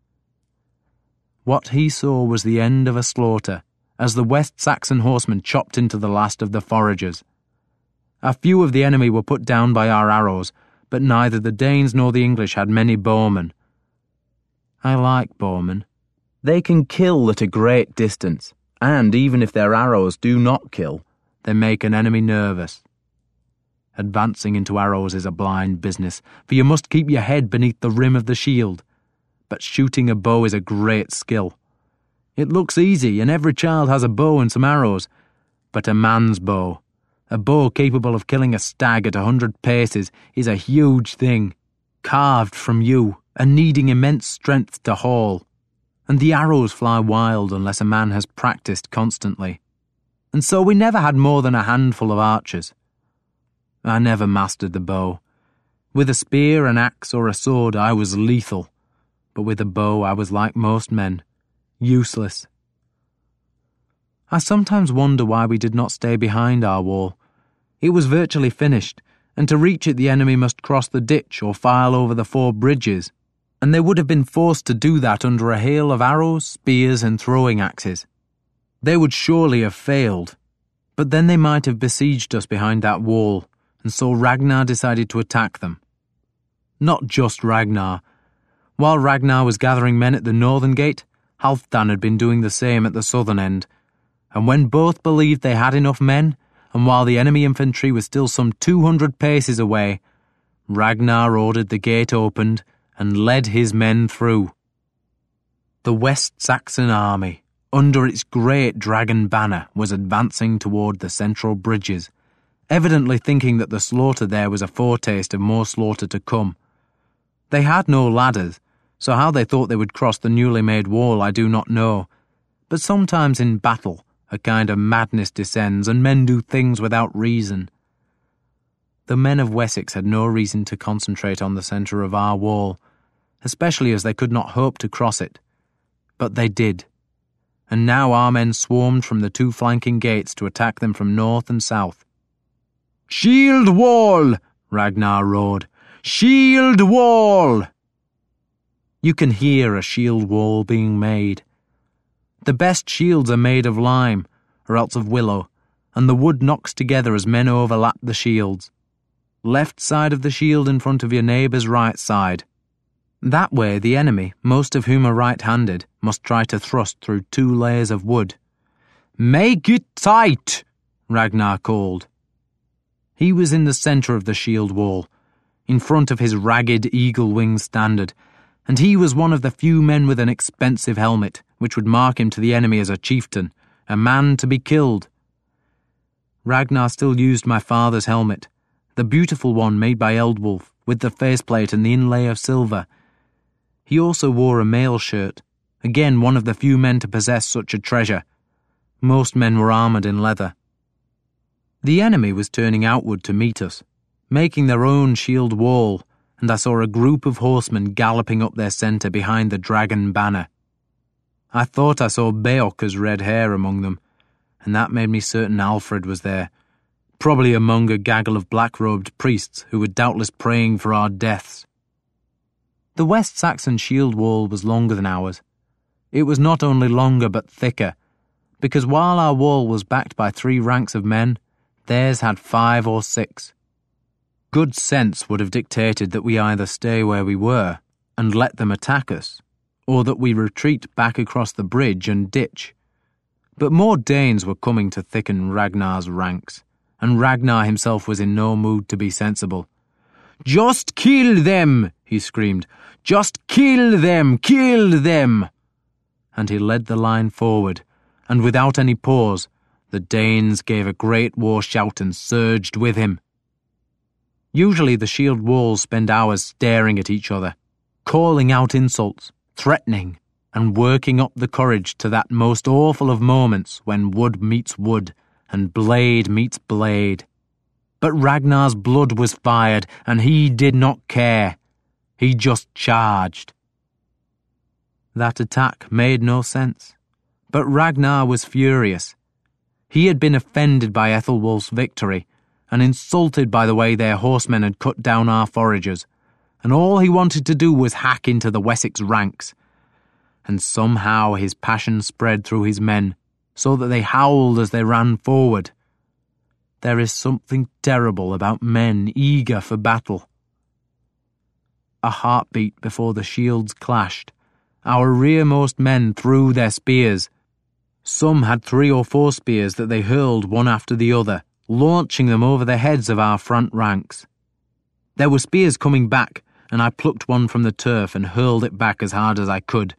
What he saw was the end of a slaughter, as the West Saxon horsemen chopped into the last of the foragers. A few of the enemy were put down by our arrows, but neither the Danes nor the English had many bowmen. I like bowmen. They can kill at a great distance, and even if their arrows do not kill, they make an enemy nervous. Advancing into arrows is a blind business, for you must keep your head beneath the rim of the shield. But shooting a bow is a great skill. It looks easy, and every child has a bow and some arrows. But a man's bow, a bow capable of killing a stag at a hundred paces, is a huge thing, carved from yew, and needing immense strength to haul. And the arrows fly wild unless a man has practiced constantly. And so we never had more than a handful of archers. I never mastered the bow. With a spear, an axe, or a sword, I was lethal. But with a bow, I was like most men, useless. I sometimes wonder why we did not stay behind our wall. It was virtually finished, and to reach it the enemy must cross the ditch or file over the four bridges, and they would have been forced to do that under a hail of arrows, spears, and throwing axes. They would surely have failed, but then they might have besieged us behind that wall, and so Ragnar decided to attack them. Not just Ragnar. While Ragnar was gathering men at the northern gate, Halfdan had been doing the same at the southern end, and when both believed they had enough men, and while the enemy infantry was still some two hundred paces away, Ragnar ordered the gate opened and led his men through. The West Saxon army, under its great dragon banner, was advancing toward the central bridges, evidently thinking that the slaughter there was a foretaste of more slaughter to come. They had no ladders, so how they thought they would cross the newly made wall I do not know, but sometimes in battle a kind of madness descends and men do things without reason. The men of Wessex had no reason to concentrate on the centre of our wall, especially as they could not hope to cross it. But they did, and now our men swarmed from the two flanking gates to attack them from north and south. "Shield wall!" Ragnar roared. "Shield wall!" You can hear a shield wall being made. The best shields are made of lime, or else of willow, and the wood knocks together as men overlap the shields. Left side of the shield in front of your neighbour's right side. That way the enemy, most of whom are right-handed, must try to thrust through two layers of wood. "Make it tight!" Ragnar called. He was in the centre of the shield wall, in front of his ragged eagle-wing standard, and he was one of the few men with an expensive helmet, which would mark him to the enemy as a chieftain, a man to be killed. Ragnar still used my father's helmet, the beautiful one made by Eldwulf, with the faceplate and the inlay of silver. He also wore a mail shirt, again one of the few men to possess such a treasure. Most men were armoured in leather. The enemy was turning outward to meet us, making their own shield wall, and I saw a group of horsemen galloping up their centre behind the dragon banner. I thought I saw Beocca's red hair among them, and that made me certain Alfred was there, probably among a gaggle of black-robed priests who were doubtless praying for our deaths. The West Saxon shield wall was longer than ours. It was not only longer but thicker, because while our wall was backed by three ranks of men, theirs had five or six. Good sense would have dictated that we either stay where we were and let them attack us, or that we retreat back across the bridge and ditch. But more Danes were coming to thicken Ragnar's ranks, and Ragnar himself was in no mood to be sensible. "Just kill them!" he screamed. "Just kill them! Kill them!" And he led the line forward, and without any pause, the Danes gave a great war shout and surged with him. Usually the shield walls spend hours staring at each other, calling out insults, threatening, and working up the courage to that most awful of moments when wood meets wood and blade meets blade. But Ragnar's blood was fired, and he did not care. He just charged. That attack made no sense, but Ragnar was furious. He had been offended by Ethelwulf's victory, and insulted by the way their horsemen had cut down our foragers, and all he wanted to do was hack into the Wessex ranks. And somehow his passion spread through his men, so that they howled as they ran forward. There is something terrible about men eager for battle. A heartbeat before the shields clashed. Our rearmost men threw their spears. Some had three or four spears that they hurled one after the other, launching them over the heads of our front ranks. There were spears coming back, and I plucked one from the turf and hurled it back as hard as I could.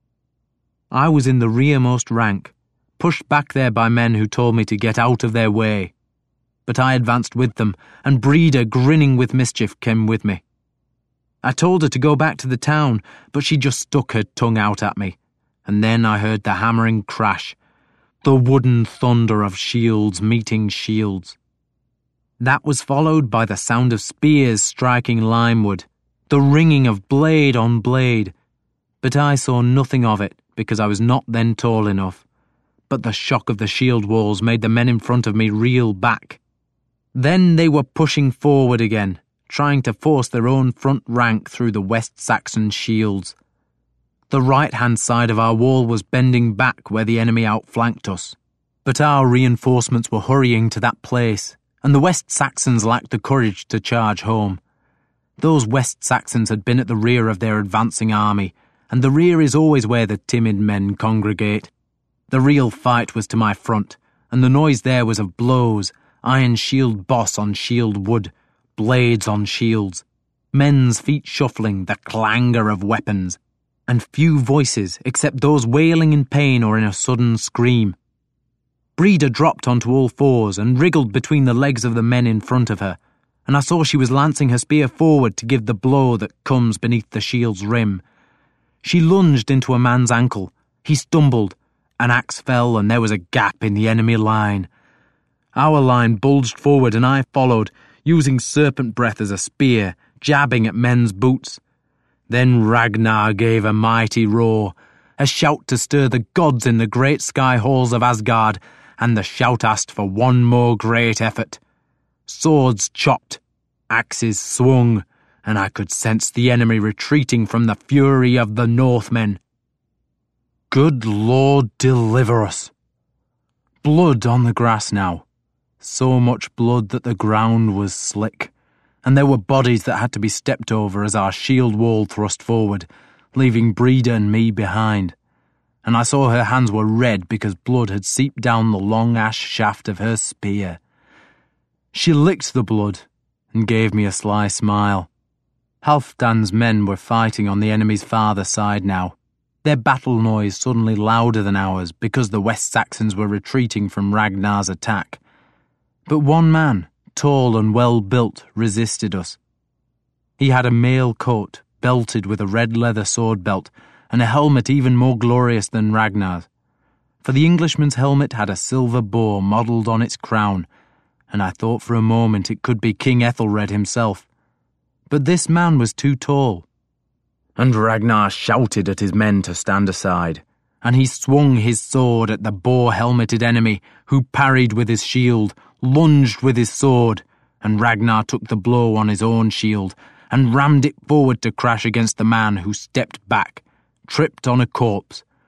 I was in the rearmost rank, pushed back there by men who told me to get out of their way. But I advanced with them, and Breda, grinning with mischief, came with me. I told her to go back to the town, but she just stuck her tongue out at me, and then I heard the hammering crash, the wooden thunder of shields meeting shields. That was followed by the sound of spears striking limewood, the ringing of blade on blade, but I saw nothing of it because I was not then tall enough. But the shock of the shield walls made the men in front of me reel back. Then they were pushing forward again, trying to force their own front rank through the West Saxon shields. The right-hand side of our wall was bending back where the enemy outflanked us, but our reinforcements were hurrying to that place, and the West Saxons lacked the courage to charge home. Those West Saxons had been at the rear of their advancing army, and the rear is always where the timid men congregate. The real fight was to my front, and the noise there was of blows, iron shield boss on shield wood, blades on shields, men's feet shuffling, the clangour of weapons, and few voices except those wailing in pain or in a sudden scream. Breda dropped onto all fours and wriggled between the legs of the men in front of her, and I saw she was lancing her spear forward to give the blow that comes beneath the shield's rim. She lunged into a man's ankle. He stumbled, an axe fell, and there was a gap in the enemy line. Our line bulged forward, and I followed, using serpent breath as a spear, jabbing at men's boots. Then Ragnar gave a mighty roar, a shout to stir the gods in the great sky halls of Asgard, and the shout asked for one more great effort. Swords chopped, axes swung, and I could sense the enemy retreating from the fury of the Northmen. Good Lord, deliver us! Blood on the grass now. So much blood that the ground was slick, and there were bodies that had to be stepped over as our shield wall thrust forward, leaving Breda and me behind. And I saw her hands were red because blood had seeped down the long ash shaft of her spear. She licked the blood and gave me a sly smile. Halfdan's men were fighting on the enemy's farther side now, their battle noise suddenly louder than ours because the West Saxons were retreating from Ragnar's attack. But one man, tall and well-built, resisted us. He had a mail coat, belted with a red leather sword belt, and a helmet even more glorious than Ragnar's. For the Englishman's helmet had a silver boar modelled on its crown, and I thought for a moment it could be King Ethelred himself. But this man was too tall. And Ragnar shouted at his men to stand aside, and he swung his sword at the boar-helmeted enemy, who parried with his shield, lunged with his sword, and Ragnar took the blow on his own shield and rammed it forward to crash against the man who stepped back, tripped on a corpse,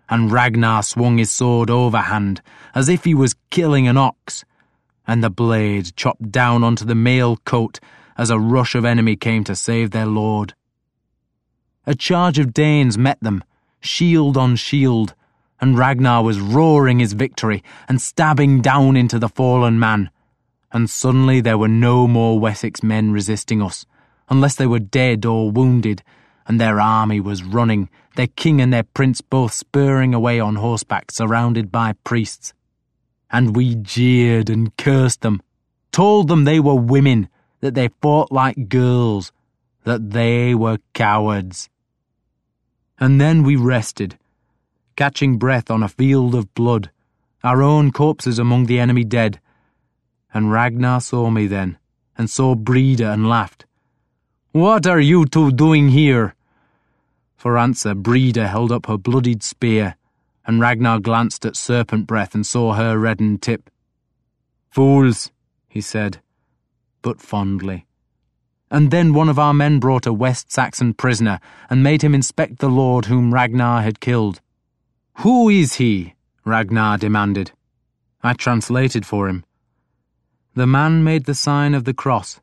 and Ragnar swung his sword overhand, as if he was killing an ox, and the blade chopped down onto the mail coat as a rush of enemy came to save their lord. A charge of Danes met them, shield on shield, and Ragnar was roaring his victory and stabbing down into the fallen man, and suddenly there were no more Wessex men resisting us, unless they were dead or wounded, and their army was running, their king and their prince both spurring away on horseback, surrounded by priests. And we jeered and cursed them, told them they were women, that they fought like girls, that they were cowards. And then we rested, catching breath on a field of blood, our own corpses among the enemy dead. And Ragnar saw me then, and saw Breda, and laughed. "What are you two doing here?" For answer, Breda held up her bloodied spear, and Ragnar glanced at Serpent Breath and saw her reddened tip. "Fools," he said, but fondly. And then one of our men brought a West Saxon prisoner and made him inspect the lord whom Ragnar had killed. "Who is he?" Ragnar demanded. I translated for him. The man made the sign of the cross.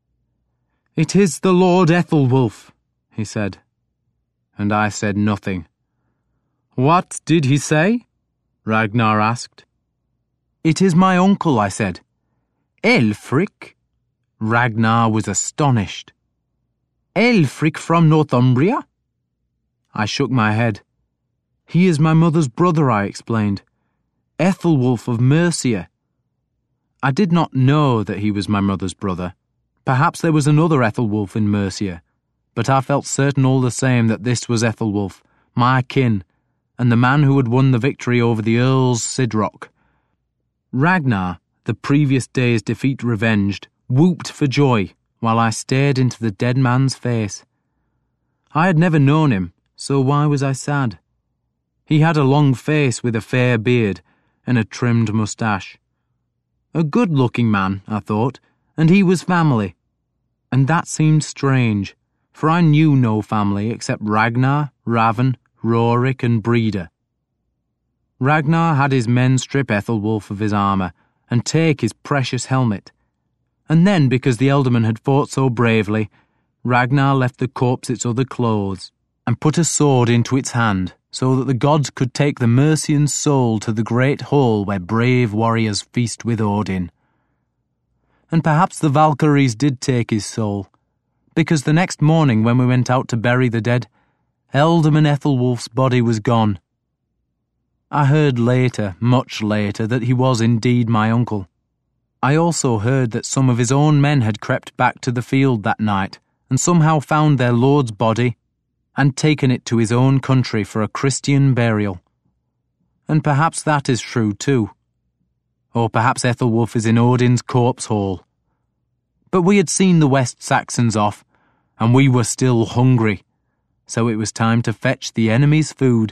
"It is the Lord Ethelwulf," he said. And I said nothing. "What did he say?" Ragnar asked. "It is my uncle," I said. "Elfric?" Ragnar was astonished. "Elfric from Northumbria?" I shook my head. "He is my mother's brother," I explained. "Ethelwulf of Mercia." I did not know that he was my mother's brother. Perhaps there was another Ethelwulf in Mercia, but I felt certain all the same that this was Ethelwulf, my kin, and the man who had won the victory over the Earls Sidrock. Ragnar, the previous day's defeat revenged, whooped for joy while I stared into the dead man's face. I had never known him, so why was I sad? He had a long face with a fair beard and a trimmed moustache. A good-looking man, I thought, and he was family. And that seemed strange, for I knew no family except Ragnar, Raven, Rorik and Breda. Ragnar had his men strip Ethelwulf of his armour and take his precious helmet. And then, because the ealdorman had fought so bravely, Ragnar left the corpse its other clothes and put a sword into its hand, so that the gods could take the Mercian's soul to the great hall where brave warriors feast with Odin. And perhaps the Valkyries did take his soul, because the next morning when we went out to bury the dead, Ealdorman Ethelwulf's body was gone. I heard later, much later, that he was indeed my uncle. I also heard that some of his own men had crept back to the field that night and somehow found their lord's body and taken it to his own country for a Christian burial. And perhaps that is true too. Or perhaps Ethelwulf is in Odin's corpse hall. But we had seen the West Saxons off, and we were still hungry, so it was time to fetch the enemy's food.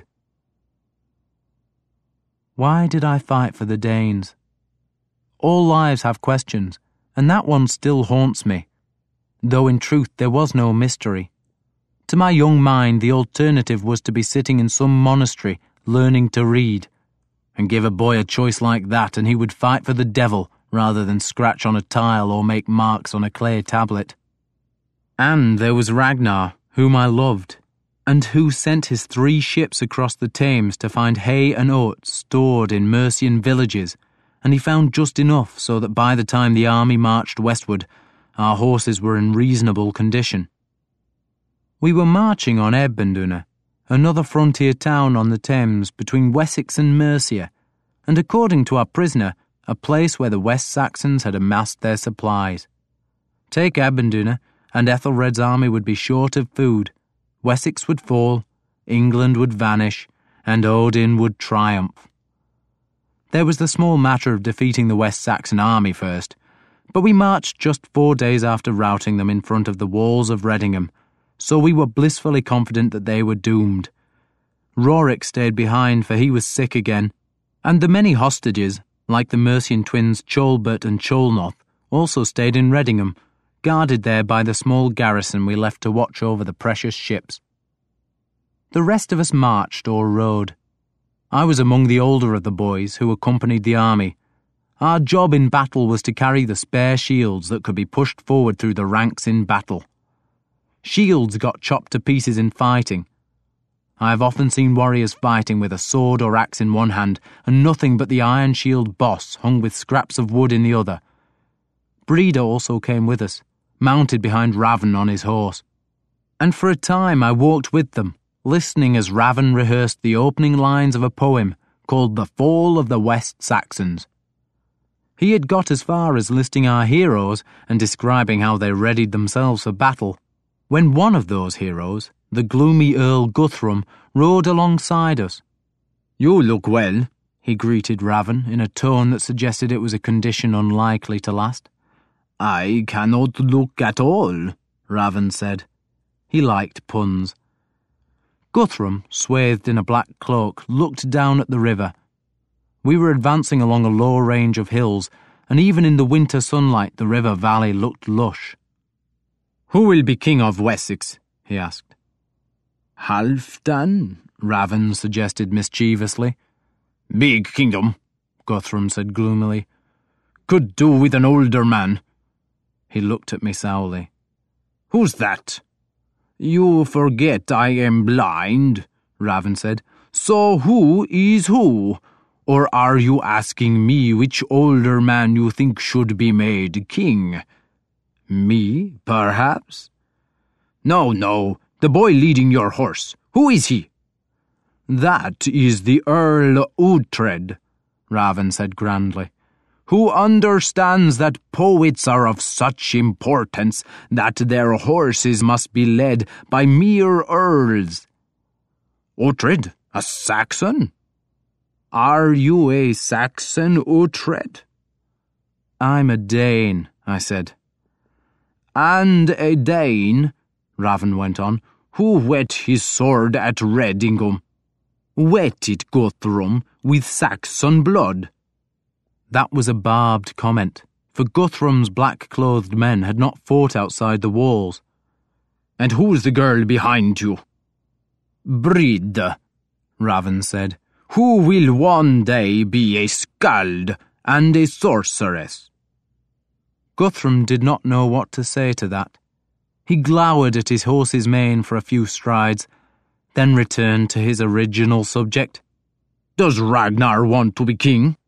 Why did I fight for the Danes? All lives have questions, and that one still haunts me, though in truth there was no mystery. To my young mind, the alternative was to be sitting in some monastery learning to read, and give a boy a choice like that and he would fight for the devil rather than scratch on a tile or make marks on a clay tablet. And there was Ragnar, whom I loved, and who sent his three ships across the Thames to find hay and oats stored in Mercian villages, and he found just enough so that by the time the army marched westward, our horses were in reasonable condition. We were marching on Ebenduna, another frontier town on the Thames between Wessex and Mercia, and according to our prisoner, a place where the West Saxons had amassed their supplies. Take Ebenduna, and Ethelred's army would be short of food. Wessex would fall, England would vanish, and Odin would triumph. There was the small matter of defeating the West Saxon army first, but we marched just four days after routing them in front of the walls of Redingham, so we were blissfully confident that they were doomed. Rorik stayed behind, for he was sick again, and the many hostages, like the Mercian twins Cholbert and Cholnoth, also stayed in Redingham, guarded there by the small garrison we left to watch over the precious ships. The rest of us marched or rode. I was among the older of the boys who accompanied the army. Our job in battle was to carry the spare shields that could be pushed forward through the ranks in battle. Shields got chopped to pieces in fighting. I have often seen warriors fighting with a sword or axe in one hand and nothing but the iron shield boss hung with scraps of wood in the other. Breda also came with us, mounted behind Raven on his horse. And for a time I walked with them, listening as Raven rehearsed the opening lines of a poem called The Fall of the West Saxons. He had got as far as listing our heroes and describing how they readied themselves for battle, when one of those heroes, the gloomy Earl Guthrum, rode alongside us. "You look well," he greeted Raven in a tone that suggested it was a condition unlikely to last. "I cannot look at all," Raven said. He liked puns. Guthrum, swathed in a black cloak, looked down at the river. We were advancing along a low range of hills, and even in the winter sunlight the river valley looked lush. "Who will be king of Wessex?" he asked. "Halfdan," Raven suggested mischievously. "Big kingdom," Guthrum said gloomily. "Could do with an older man." He looked at me sourly. "Who's that?" "You forget I am blind," Raven said. "So who is who? Or are you asking me which older man you think should be made king? Me, perhaps?" "No, no, the boy leading your horse. Who is he?" "That is the Earl Uhtred," Raven said grandly, "who understands that poets are of such importance that their horses must be led by mere earls." "Uhtred, a Saxon? Are you a Saxon, Uhtred?" "I'm a Dane," I said. "And a Dane," Raven went on, "who whet his sword at Redingham. Wet it, Guthrum, with Saxon blood." That was a barbed comment, for Guthrum's black-clothed men had not fought outside the walls. "And who's the girl behind you?" "Breda," Raven said, "who will one day be a skald and a sorceress." Guthrum did not know what to say to that. He glowered at his horse's mane for a few strides, then returned to his original subject. "Does Ragnar want to be king?"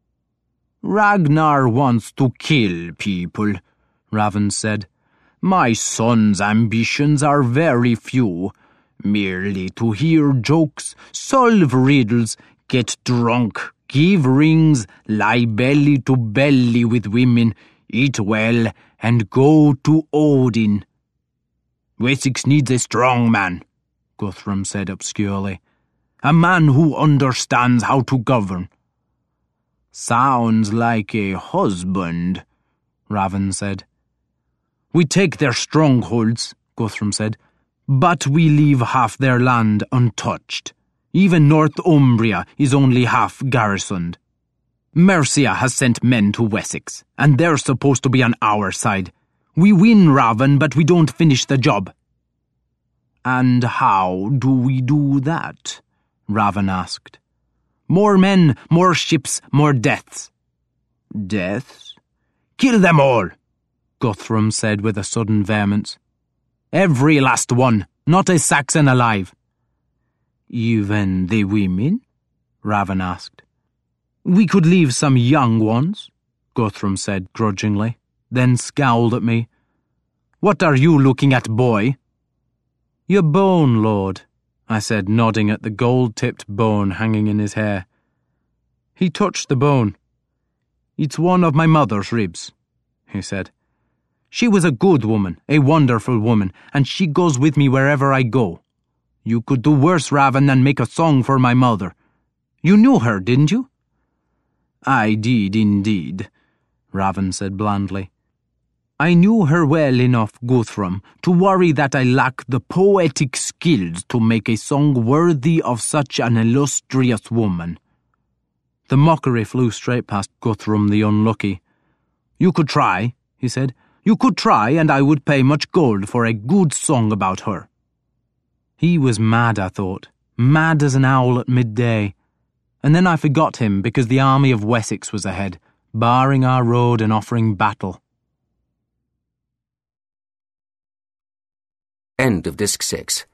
"Ragnar wants to kill people," Raven said. "My son's ambitions are very few. Merely to hear jokes, solve riddles, get drunk, give rings, lie belly to belly with women, eat well, and go to Odin." "Wessex needs a strong man," Guthrum said obscurely. "A man who understands how to govern." "Sounds like a husband," Raven said. "We take their strongholds," Guthrum said, "but we leave half their land untouched. Even Northumbria is only half garrisoned. Mercia has sent men to Wessex, and they're supposed to be on our side. We win, Raven, but we don't finish the job." "And how do we do that?" Raven asked. "More men, more ships, more deaths." "Deaths?" "Kill them all," Guthrum said with a sudden vehemence. "Every last one, not a Saxon alive." "Even the women?" Raven asked. "We could leave some young ones," Guthrum said grudgingly, then scowled at me. "What are you looking at, boy?" "Your bone, lord," I said, nodding at the gold-tipped bone hanging in his hair. He touched the bone. "It's one of my mother's ribs," he said. "She was a good woman, a wonderful woman, and she goes with me wherever I go. You could do worse, Raven, than make a song for my mother. You knew her, didn't you?" "I did indeed," Raven said blandly. "I knew her well enough, Guthrum, to worry that I lack the poetic skills to make a song worthy of such an illustrious woman." The mockery flew straight past Guthrum the unlucky. "You could try," he said. "You could try, and I would pay much gold for a good song about her." He was mad, I thought, mad as an owl at midday. and then I forgot him because the army of Wessex was ahead, barring our road and offering battle. End of Disc six.